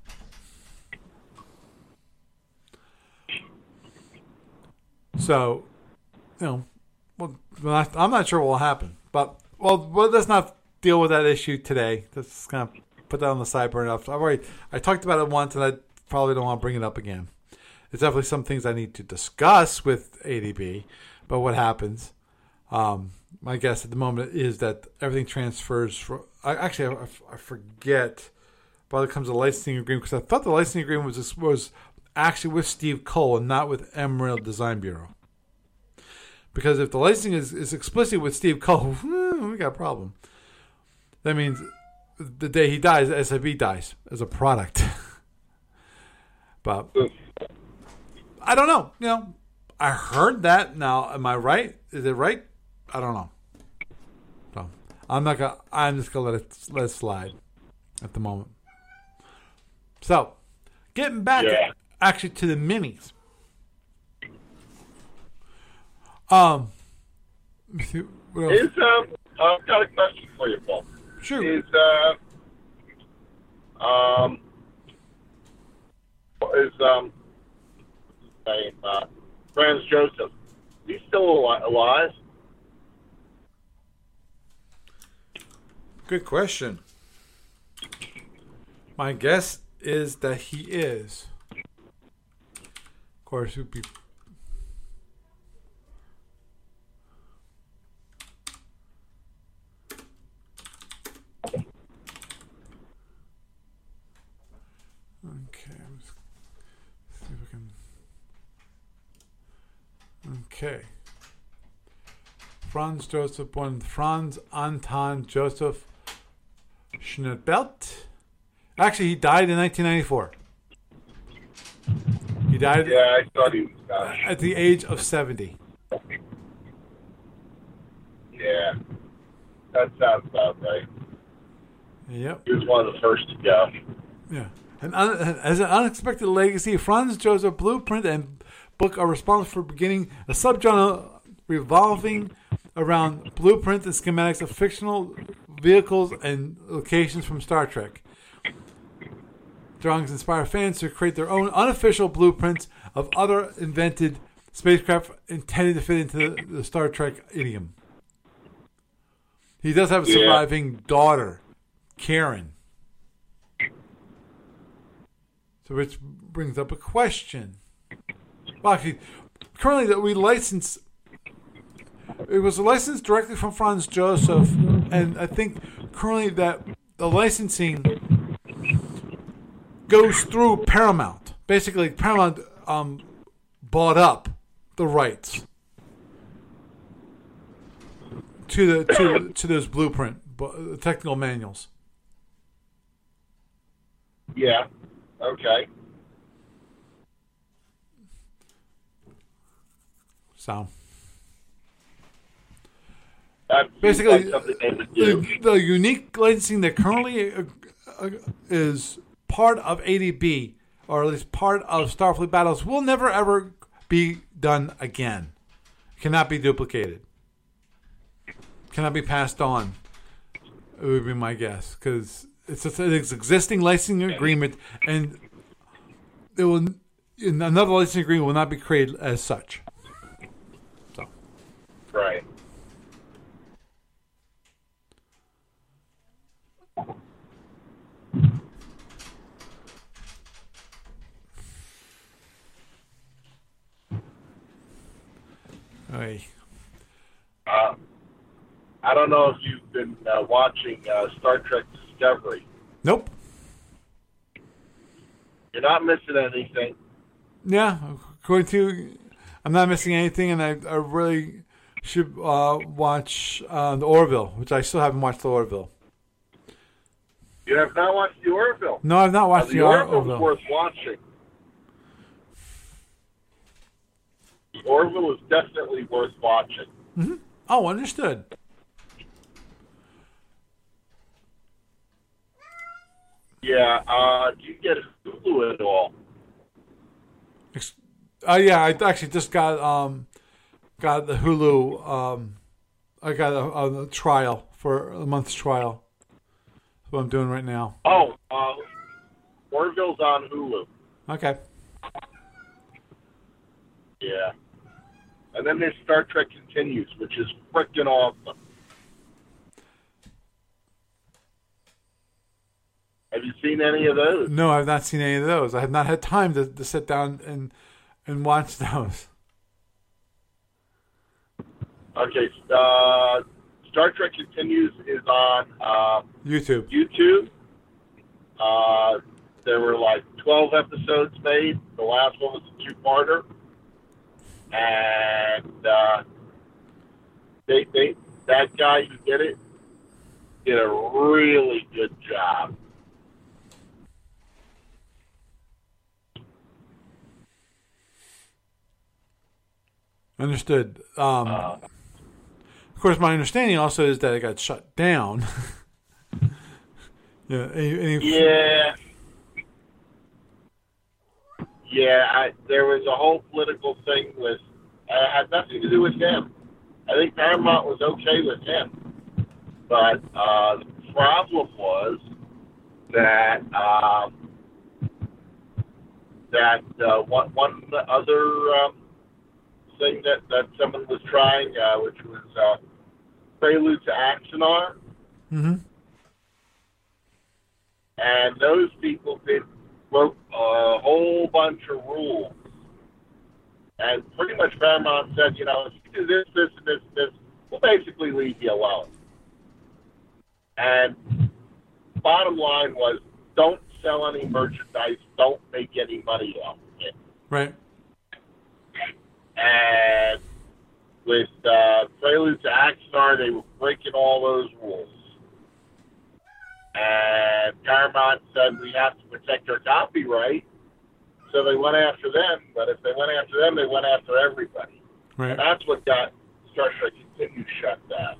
So, well, I'm not sure what will happen. But, let's not deal with that issue today. Let's kind of put that on the side burner. I talked about it once, and I probably don't want to bring it up again. It's definitely some things I need to discuss with ADB, but what happens? My guess at the moment is that everything transfers. I forget. But it comes to the licensing agreement, because I thought the licensing agreement was actually with Steve Cole and not with Emerald Design Bureau. Because if the licensing is explicit with Steve Cole, we got a problem. That means the day he dies, SFB dies as a product. But I don't know. I heard that. Now, am I right? Is it right? I don't know. So I'm just gonna let it slide at the moment. So, getting back actually to the minis. I've got a question for you, Paul. Sure. Franz Joseph, he's still alive? Good question. My guess is that he is. Of course, it would be. Okay, let's see if we can. Okay. Franz Joseph, born Franz Anton Joseph Schnebelt. Actually, he died in 1994. He died. Yeah, I thought he was at the age of 70. Yeah, that sounds about right. Yep. He was one of the first to go. Yeah. And as an unexpected legacy, Franz Joseph Blueprint and book are responsible for beginning a subgenre revolving around blueprints and schematics of fictional vehicles and locations from Star Trek. Drawings inspire fans to create their own unofficial blueprints of other invented spacecraft intended to fit into the Star Trek idiom. He does have a surviving daughter, Karen. So which brings up a question. Well, actually, currently we license It was licensed directly from Franz Joseph, and I think currently that the licensing goes through Paramount. Basically, Paramount bought up the rights to those blueprint technical manuals. Yeah. Okay. So That seems basically, like something they would do. the unique licensing that currently is part of ADB, or at least part of Starfleet Battles, will never ever be done again. Cannot be duplicated. Cannot be passed on. It would be my guess, because it's an existing licensing agreement, and it will another licensing agreement will not be created as such. So, Right. Aye. I don't know if you've been watching Star Trek Discovery. Nope. You're not missing anything. Yeah, according to, I'm not missing anything, and I really should watch the Orville, which I still haven't watched the Orville. You have not watched the Orville. No, I've not watched The the Orville Orville. is worth watching. The Orville is definitely worth watching. Mm-hmm. Oh, understood. Yeah. Do you get Hulu at all? Yeah, I actually just got the Hulu. I got a trial for a month's trial. That's what I'm doing right now. Oh, Orville's on Hulu. Okay. Yeah. And then there's Star Trek Continues, which is freaking awesome. Have you seen any of those? No, I've not seen any of those. I have not had time to sit down and watch those. Okay, Star Trek Continues is on YouTube. YouTube. There were like 12 episodes made. The last one was a two-parter. And that guy who did it did a really good job. Understood. Of course, my understanding also is that it got shut down. Yeah. Yeah, there was a whole political thing with, had nothing to do with him. I think Paramount was okay with him. But the problem was that one other thing that someone was trying, which was Prelude to Axanar. Mm-hmm. And those people wrote a whole bunch of rules. And pretty much Paramount said, if you do this, this, and this, and this, we'll basically leave you alone. And bottom line was, don't sell any merchandise, don't make any money off of it. Right. And with Prelude to Axanar, they were breaking all those rules. And Paramount said, we have to protect our copyright. So they went after them. But if they went after them, they went after everybody. Right. And that's what got Star Trek Continues shut down.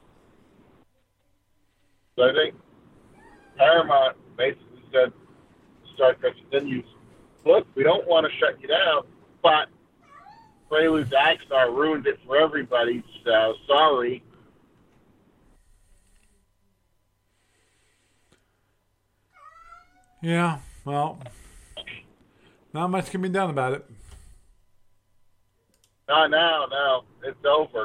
So I think Paramount basically said, Star Trek Continues, look, we don't want to shut you down, but Prelude to Axanar ruined it for everybody, so sorry. Yeah, well, not much can be done about it. No, it's over.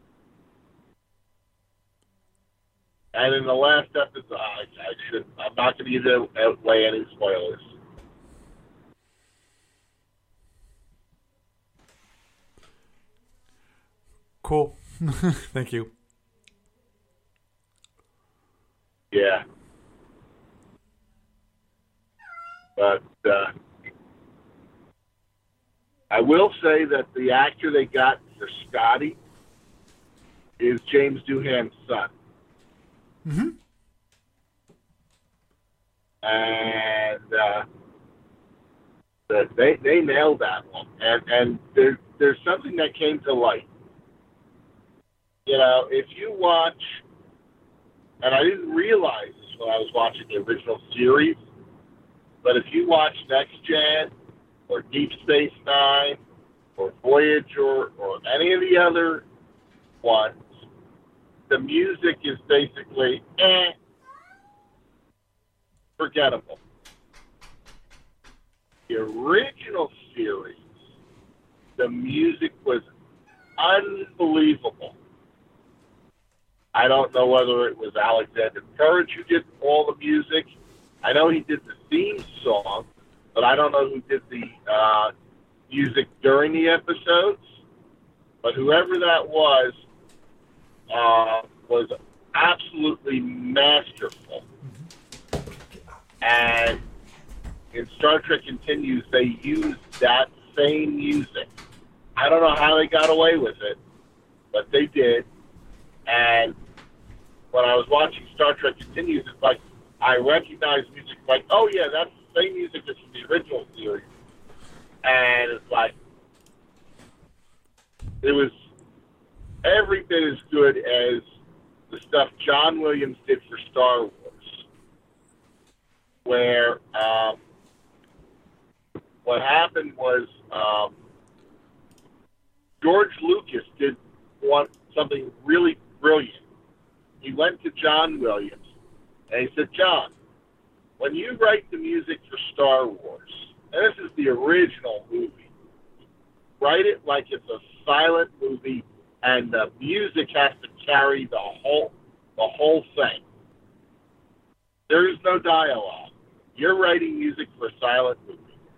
And in the last episode, I'm not going to give away any spoilers. Cool. Thank you. Yeah. But I will say that the actor they got for Scotty is James Doohan's son. Mm-hmm. And they nailed that one. And there's something that came to light. You know, if you watch, and I didn't realize this when I was watching the original series, but if you watch Next Gen or Deep Space Nine or Voyager or any of the other ones, the music is basically forgettable. The original series, the music was unbelievable. I don't know whether it was Alexander Courage who did all the music. I know he did the theme song, but I don't know who did the music during the episodes. But whoever that was absolutely masterful. And in Star Trek Continues, they used that same music. I don't know how they got away with it, but they did. And when I was watching Star Trek Continues, it's like I recognized music like, oh yeah, that's the same music that's from the original series. And it's like, it was every bit as good as the stuff John Williams did for Star Wars, where what happened was George Lucas did something really brilliant. He went to John Williams and he said, John, when you write the music for Star Wars, and this is the original movie, write it like it's a silent movie and the music has to carry the whole thing. There is no dialogue. You're writing music for a silent movie.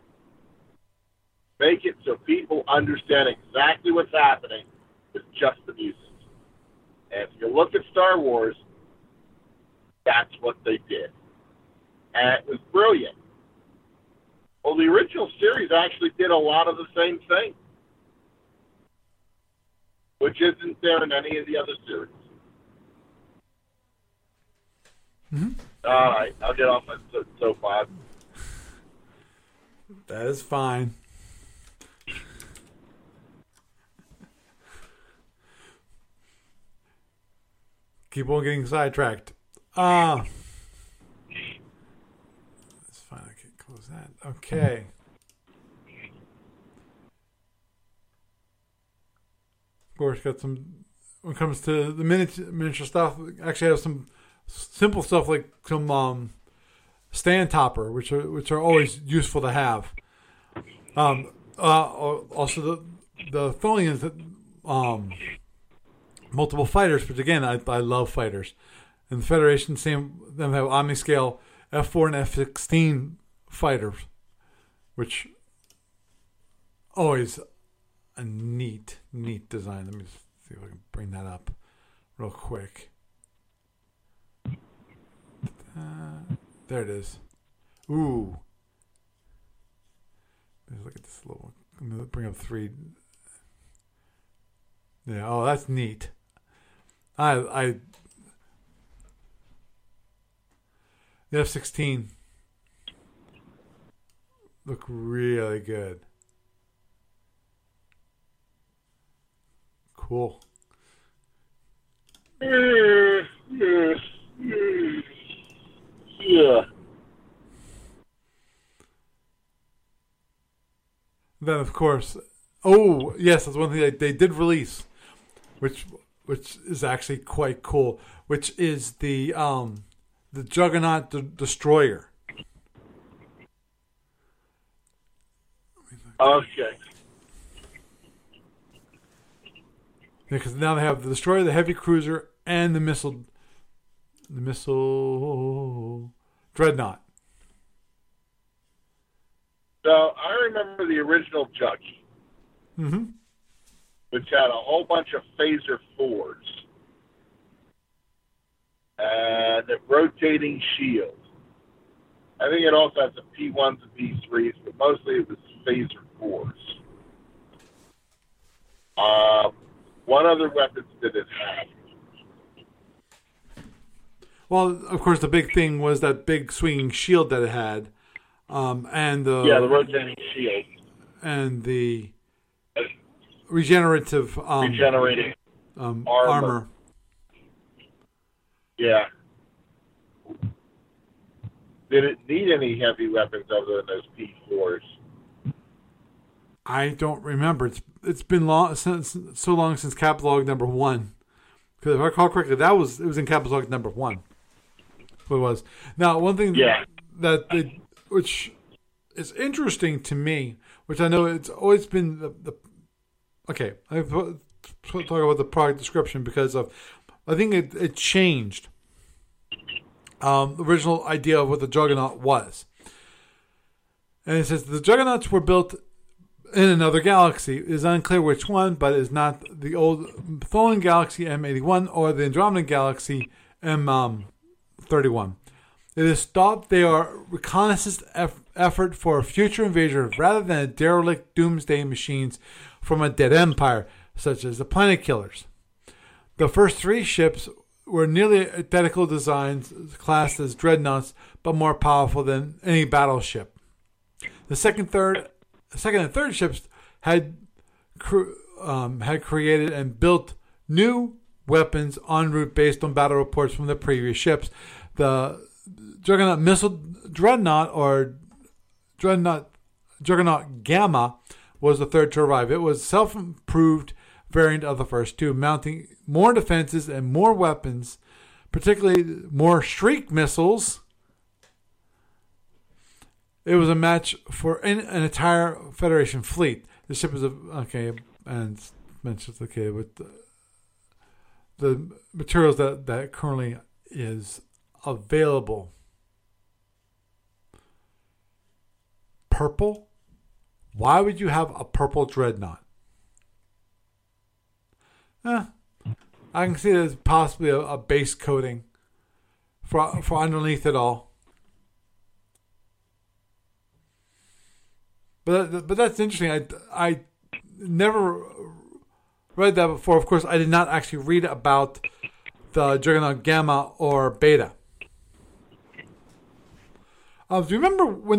Make it so people understand exactly what's happening with just the music. And if you look at Star Wars, that's what they did. And it was brilliant. Well, the original series actually did a lot of the same thing, which isn't there in any of the other series. Mm-hmm. All right, I'll get off my soapbox. That is fine. Keep on getting sidetracked. It's fine. I can close that. Okay. Of course, got some. When it comes to the miniature stuff, actually have some simple stuff like some stand topper, which are always useful to have. Also, the Tholians that multiple fighters, which again I love fighters, and the Federation them have Omniscale F4 and F16 fighters, which always a neat design. Let me see if I can bring that up real quick. There it is. Ooh. Let's look at this little. I'm gonna bring up 3. Yeah. Oh, that's neat. The F16 look really good. Cool. Yeah. Then of course, oh yes, that's one thing they did release, which is actually quite cool. Which is the Juggernaut Destroyer. Okay. Because now they have the Destroyer, the Heavy Cruiser, and the missile Dreadnought. So I remember the original Juggy. Mm-hmm. which had a whole bunch of Phaser 4s and a rotating shield. I think it also has the P1s and P3s, but mostly it was Phaser 4s. What other weapons did it have? Well, of course, the big thing was that big swinging shield that it had, and the rotating shield and the regenerative regenerating armor. Yeah. Did it need any heavy weapons other than those P4s? I don't remember. It's been so long since catalog number 1. Because if I recall correctly, it was in catalog number 1. What it was. Now, one thing which is interesting to me, which I know it's always been the okay. I talk about the product description because I think it changed the original idea of what the Juggernaut was. And it says the Juggernauts were built in another galaxy. It is unclear which one, but it is not the old Tholan Galaxy M81 or the Andromeda Galaxy M31. It is thought they are reconnaissance effort for a future invasion rather than a derelict doomsday machines from a dead empire, such as the Planet Killers. The first 3 ships were nearly identical designs, classed as dreadnoughts, but more powerful than any battleship. The second and third ships had created and built new weapons en route based on battle reports from the previous ships. The Juggernaut missile dreadnought or Juggernaut Gamma was the third to arrive. It was a self-improved variant of the first 2, mounting more defenses and more weapons, particularly more Shriek missiles. It was a match for an entire Federation fleet. The ship is and mentions with the materials that currently is available. Purple? Why would you have a purple dreadnought? I can see there's possibly a base coating for underneath it all. But that's interesting. I never read that before. Of course, I did not actually read about the Juggernaut Gamma or Beta. Do you remember was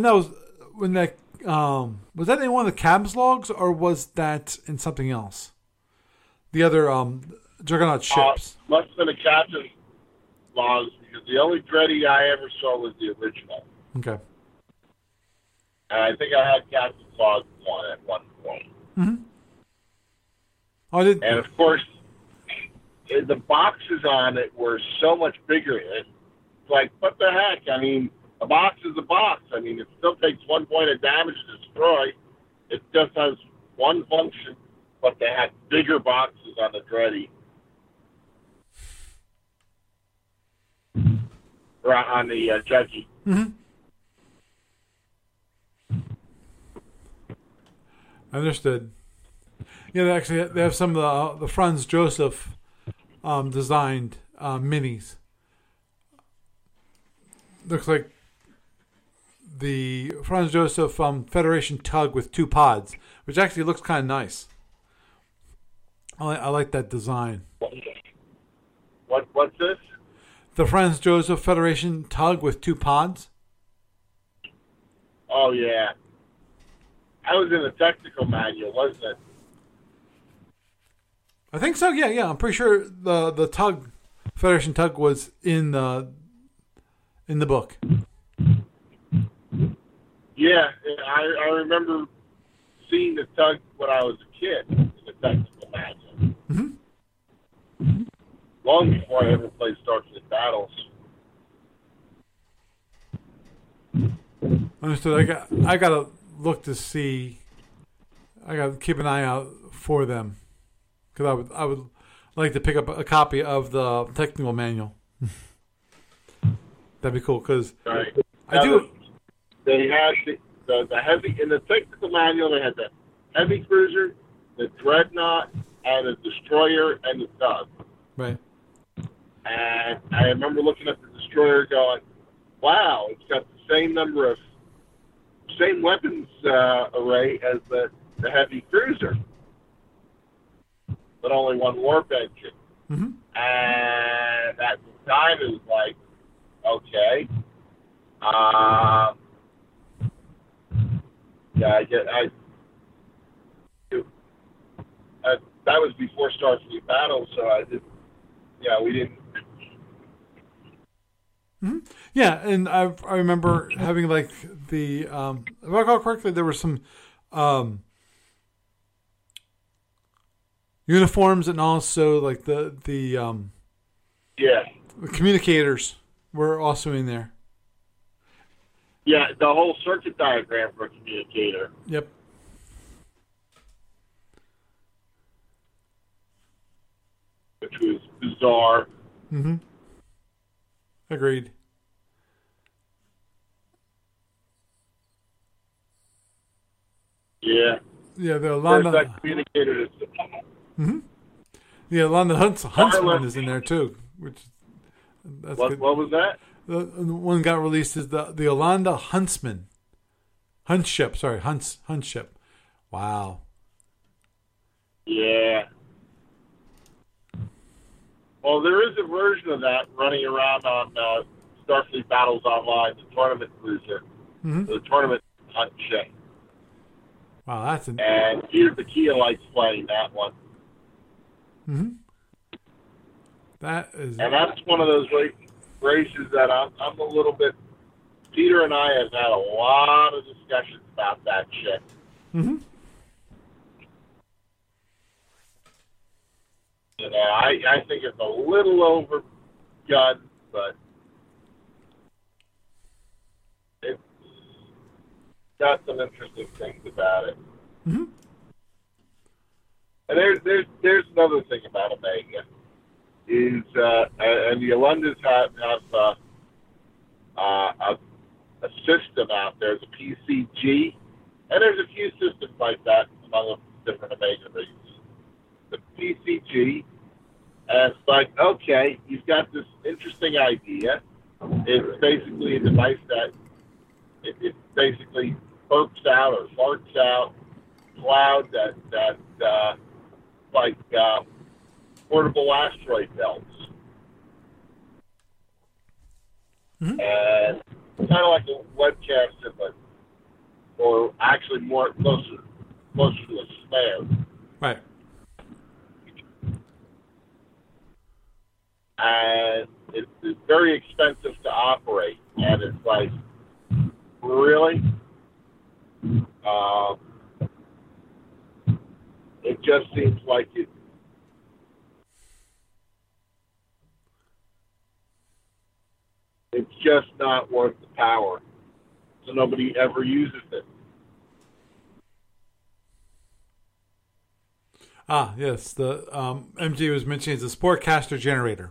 that in one of the cab's logs or was that in something else? The other Juggernaut ships. Must have been a captain's logs because the only Dreddy I ever saw was the original. Okay. And I think I had captain's logs one at one point. Mm-hmm. And of course, the boxes on it were so much bigger. It's like, what the heck? I mean, a box is a box. I mean, it still takes 1 point of damage to destroy. It just has one function, but they had bigger boxes on the Dreddy. Or on the Juggy. Mm-hmm. Understood. Yeah, they have some of the Franz Joseph designed minis. Looks like the Franz Joseph Federation tug with 2 pods, which actually looks kind of nice. I like that design. What's this? The Franz Joseph Federation tug with 2 pods. Oh yeah, that was in the technical manual, wasn't it? I think so. Yeah. I'm pretty sure the tug Federation tug was in the book. Yeah, I remember seeing the tug when I was a kid in the technical manual. Mm-hmm. Long before I ever played Starfleet Battles. Understood. I gotta look to see. I gotta keep an eye out for them because I would like to pick up a copy of the technical manual. That'd be cool because right. I do. They had the heavy in the technical manual. They had the heavy cruiser, the dreadnought, and a destroyer and a tug. Right. And I remember looking at the destroyer going, wow, it's got the same weapons array as the heavy cruiser, but only one warp engine. Mm-hmm. And at the time, it was like, okay. That was before Starfleet Battle, so we didn't. Mm-hmm. Yeah, and I remember having like the, if I recall correctly, there were some uniforms and also like the communicators were also in there. Yeah, the whole circuit diagram for a communicator. Yep. Which was bizarre. Mm-hmm. Agreed. Yeah. Yeah, the Alanda. That communicator is. Mm-hmm. Yeah, Alanda Huntsman is in there too. That's what good. What was that? The one got released is the Alanda Huntsman. Hunt ship. Wow. Yeah. Well, there is a version of that running around on Starfleet Battles Online, the tournament cruiser, the tournament hunt ship. Wow, and here's the Kia likes playing that one. Mm-hmm. And that's one of those races that I'm a little bit. Peter and I have had a lot of discussions about that shit. Mm-hmm. You know, I think it's a little overgunned, but it's got some interesting things about it. Mm-hmm. And there's another thing about Omega is and the Alundas have a system out there, the PCG, and there's a few systems like that among the different Omega races. The PCG, and it's like, okay, you've got this interesting idea. It's basically a device that it basically burps out or farts out cloud that like portable asteroid belts. Mm-hmm. And kind of like a webcaster, or actually closer to a snare. Right. And it's very expensive to operate. And it's like, really? It just seems like it's just not worth the power. So nobody ever uses it. Yes. The MG was mentioning it's a Sportcaster generator.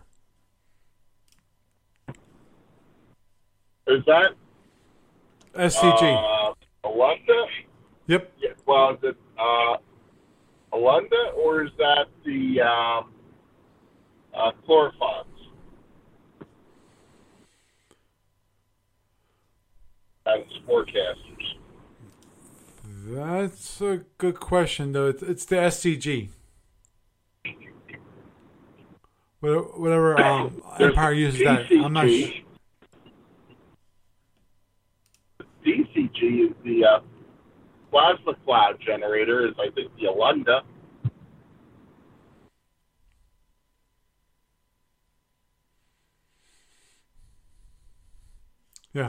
Is that SCG? Alunda? Yep. Yeah, well, is it Alunda, or is that the Chlorophons? And Sportcasters. That's a good question, though. It's the SCG. Whatever Empire uses that. I'm not sure. DCG is the plasma cloud generator, is I think the Alunda. Yeah.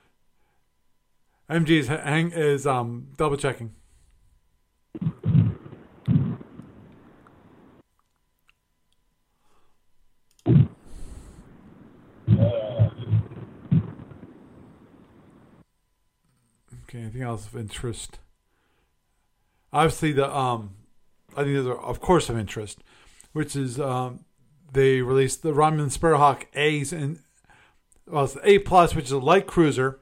MG is double checking. Okay, anything else of interest? Obviously, I think these are, of course, of interest, which is they released the Romulan Sparrowhawk A's, and it's the A plus, which is a light cruiser,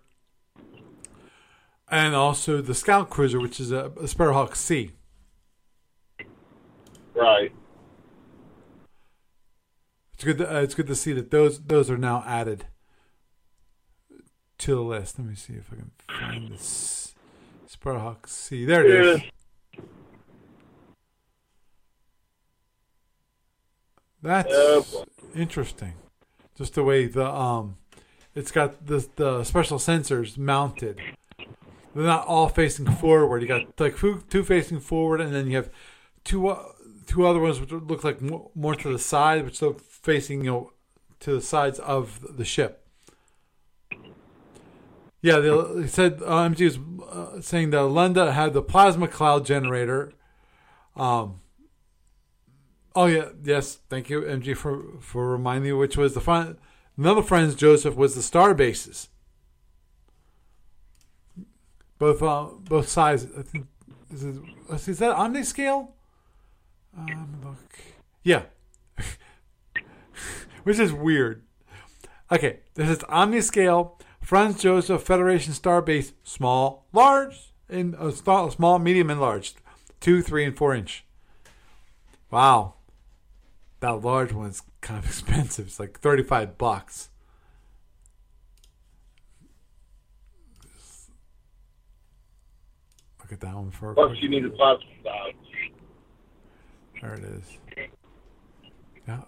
and also the Scout cruiser, which is a Sparrowhawk C. Right. It's good to see that those are now added to the list. Let me see if I can find this Sparrowhawk C. There it is. That's interesting. Just the way it's got the special sensors mounted. They're not all facing forward. You got like two facing forward, and then you have two other ones which look like more to the side, which look facing to the sides of the ship. Yeah, they said MG was saying that Lenda had the plasma cloud generator. Oh yeah, yes, thank you MG for reminding me. Which was another Franz Joseph was the star bases. Both sides. I think is that omniscale? Look, yeah, which is weird. Okay, this is omniscale. Franz Joseph Federation Starbase, small, large, and small, medium, and large, 2, 3, and 4 inch. Wow, that large one's kind of expensive. It's like $35. Look at that one for. Plus, you need a plasma cloud. There it is. Yeah.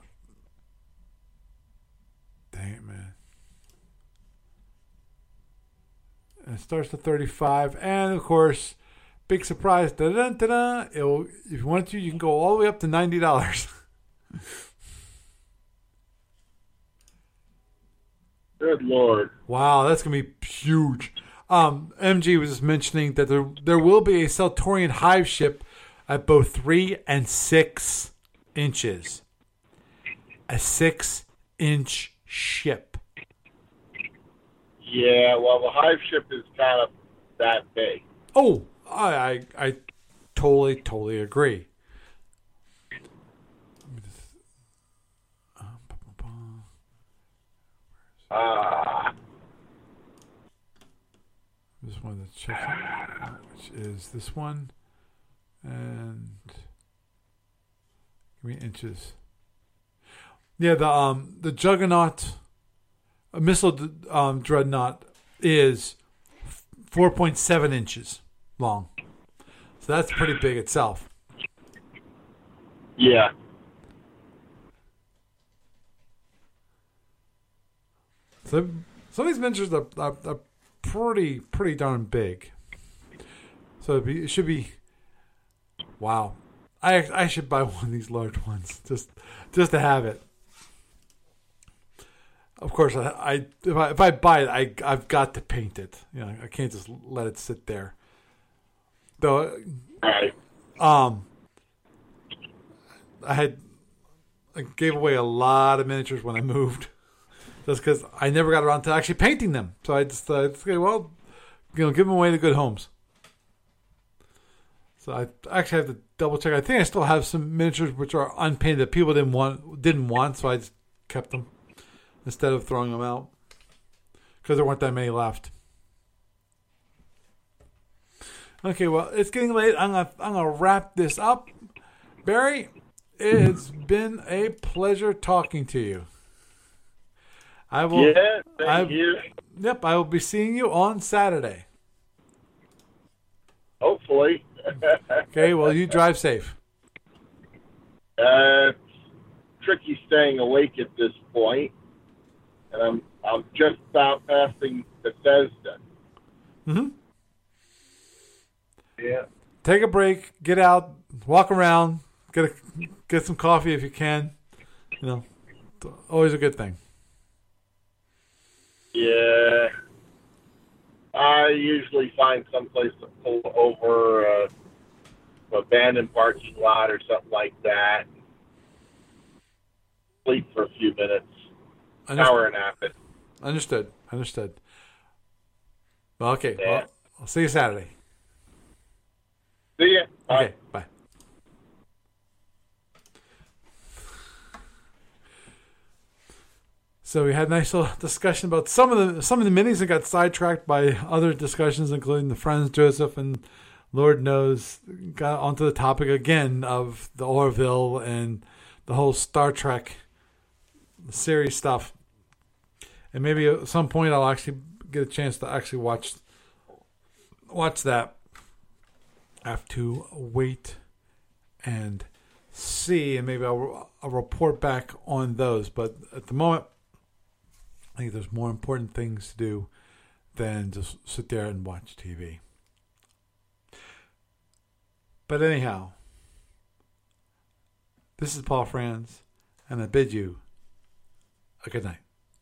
Dang it, man. And it starts at 35, and of course, big surprise! Da-da-da-da, if you want to, you can go all the way up to $90. Good Lord! Wow, that's gonna be huge. MG was just mentioning that there will be a Celtorian hive ship at both 3 and 6 inches. A 6-inch ship. Yeah, well, the hive ship is kind of that big. Oh, I totally agree. Just wanted to check it, which is this one, and give me inches. Yeah, the Juggernaut. A missile dreadnought is 4.7 inches long. So that's pretty big itself. Yeah. So some of these miniatures are pretty darn big. So it should be. Wow. I should buy one of these large ones just to have it. Of course, if I buy it, I've got to paint it. You know, I can't just let it sit there. Though, Right. I gave away a lot of miniatures when I moved, just because I never got around to actually painting them. So I just well, give them away to good homes. So I actually have to double check. I think I still have some miniatures which are unpainted that people didn't want, so I just kept them instead of throwing them out because there weren't that many left. Okay, well, it's getting late. I'm gonna wrap this up. Barry, it's been a pleasure talking to you. I will. Yeah, thank you. Yep, I will be seeing you on Saturday. Hopefully. Okay, well, you drive safe. It's tricky staying awake at this point, and I'm just about passing Bethesda. Mm-hmm. Yeah. Take a break, get out, walk around, get some coffee if you can. You know, always a good thing. Yeah. I usually find someplace to pull over an abandoned parking lot or something like that. Sleep for a few minutes. Power nap it. Understood. Well, okay. Yeah. Well, I'll see you Saturday. See ya. Bye. Okay, bye. So we had a nice little discussion about some of the minis that got sidetracked by other discussions, including the Franz Joseph and Lord knows, got onto the topic again of the Orville and the whole Star Trek series stuff. And maybe at some point I'll actually get a chance to actually watch that. I have to wait and see, and maybe I'll report back on those. But at the moment, I think there's more important things to do than just sit there and watch TV. But anyhow, this is Paul Franz, and I bid you a good night.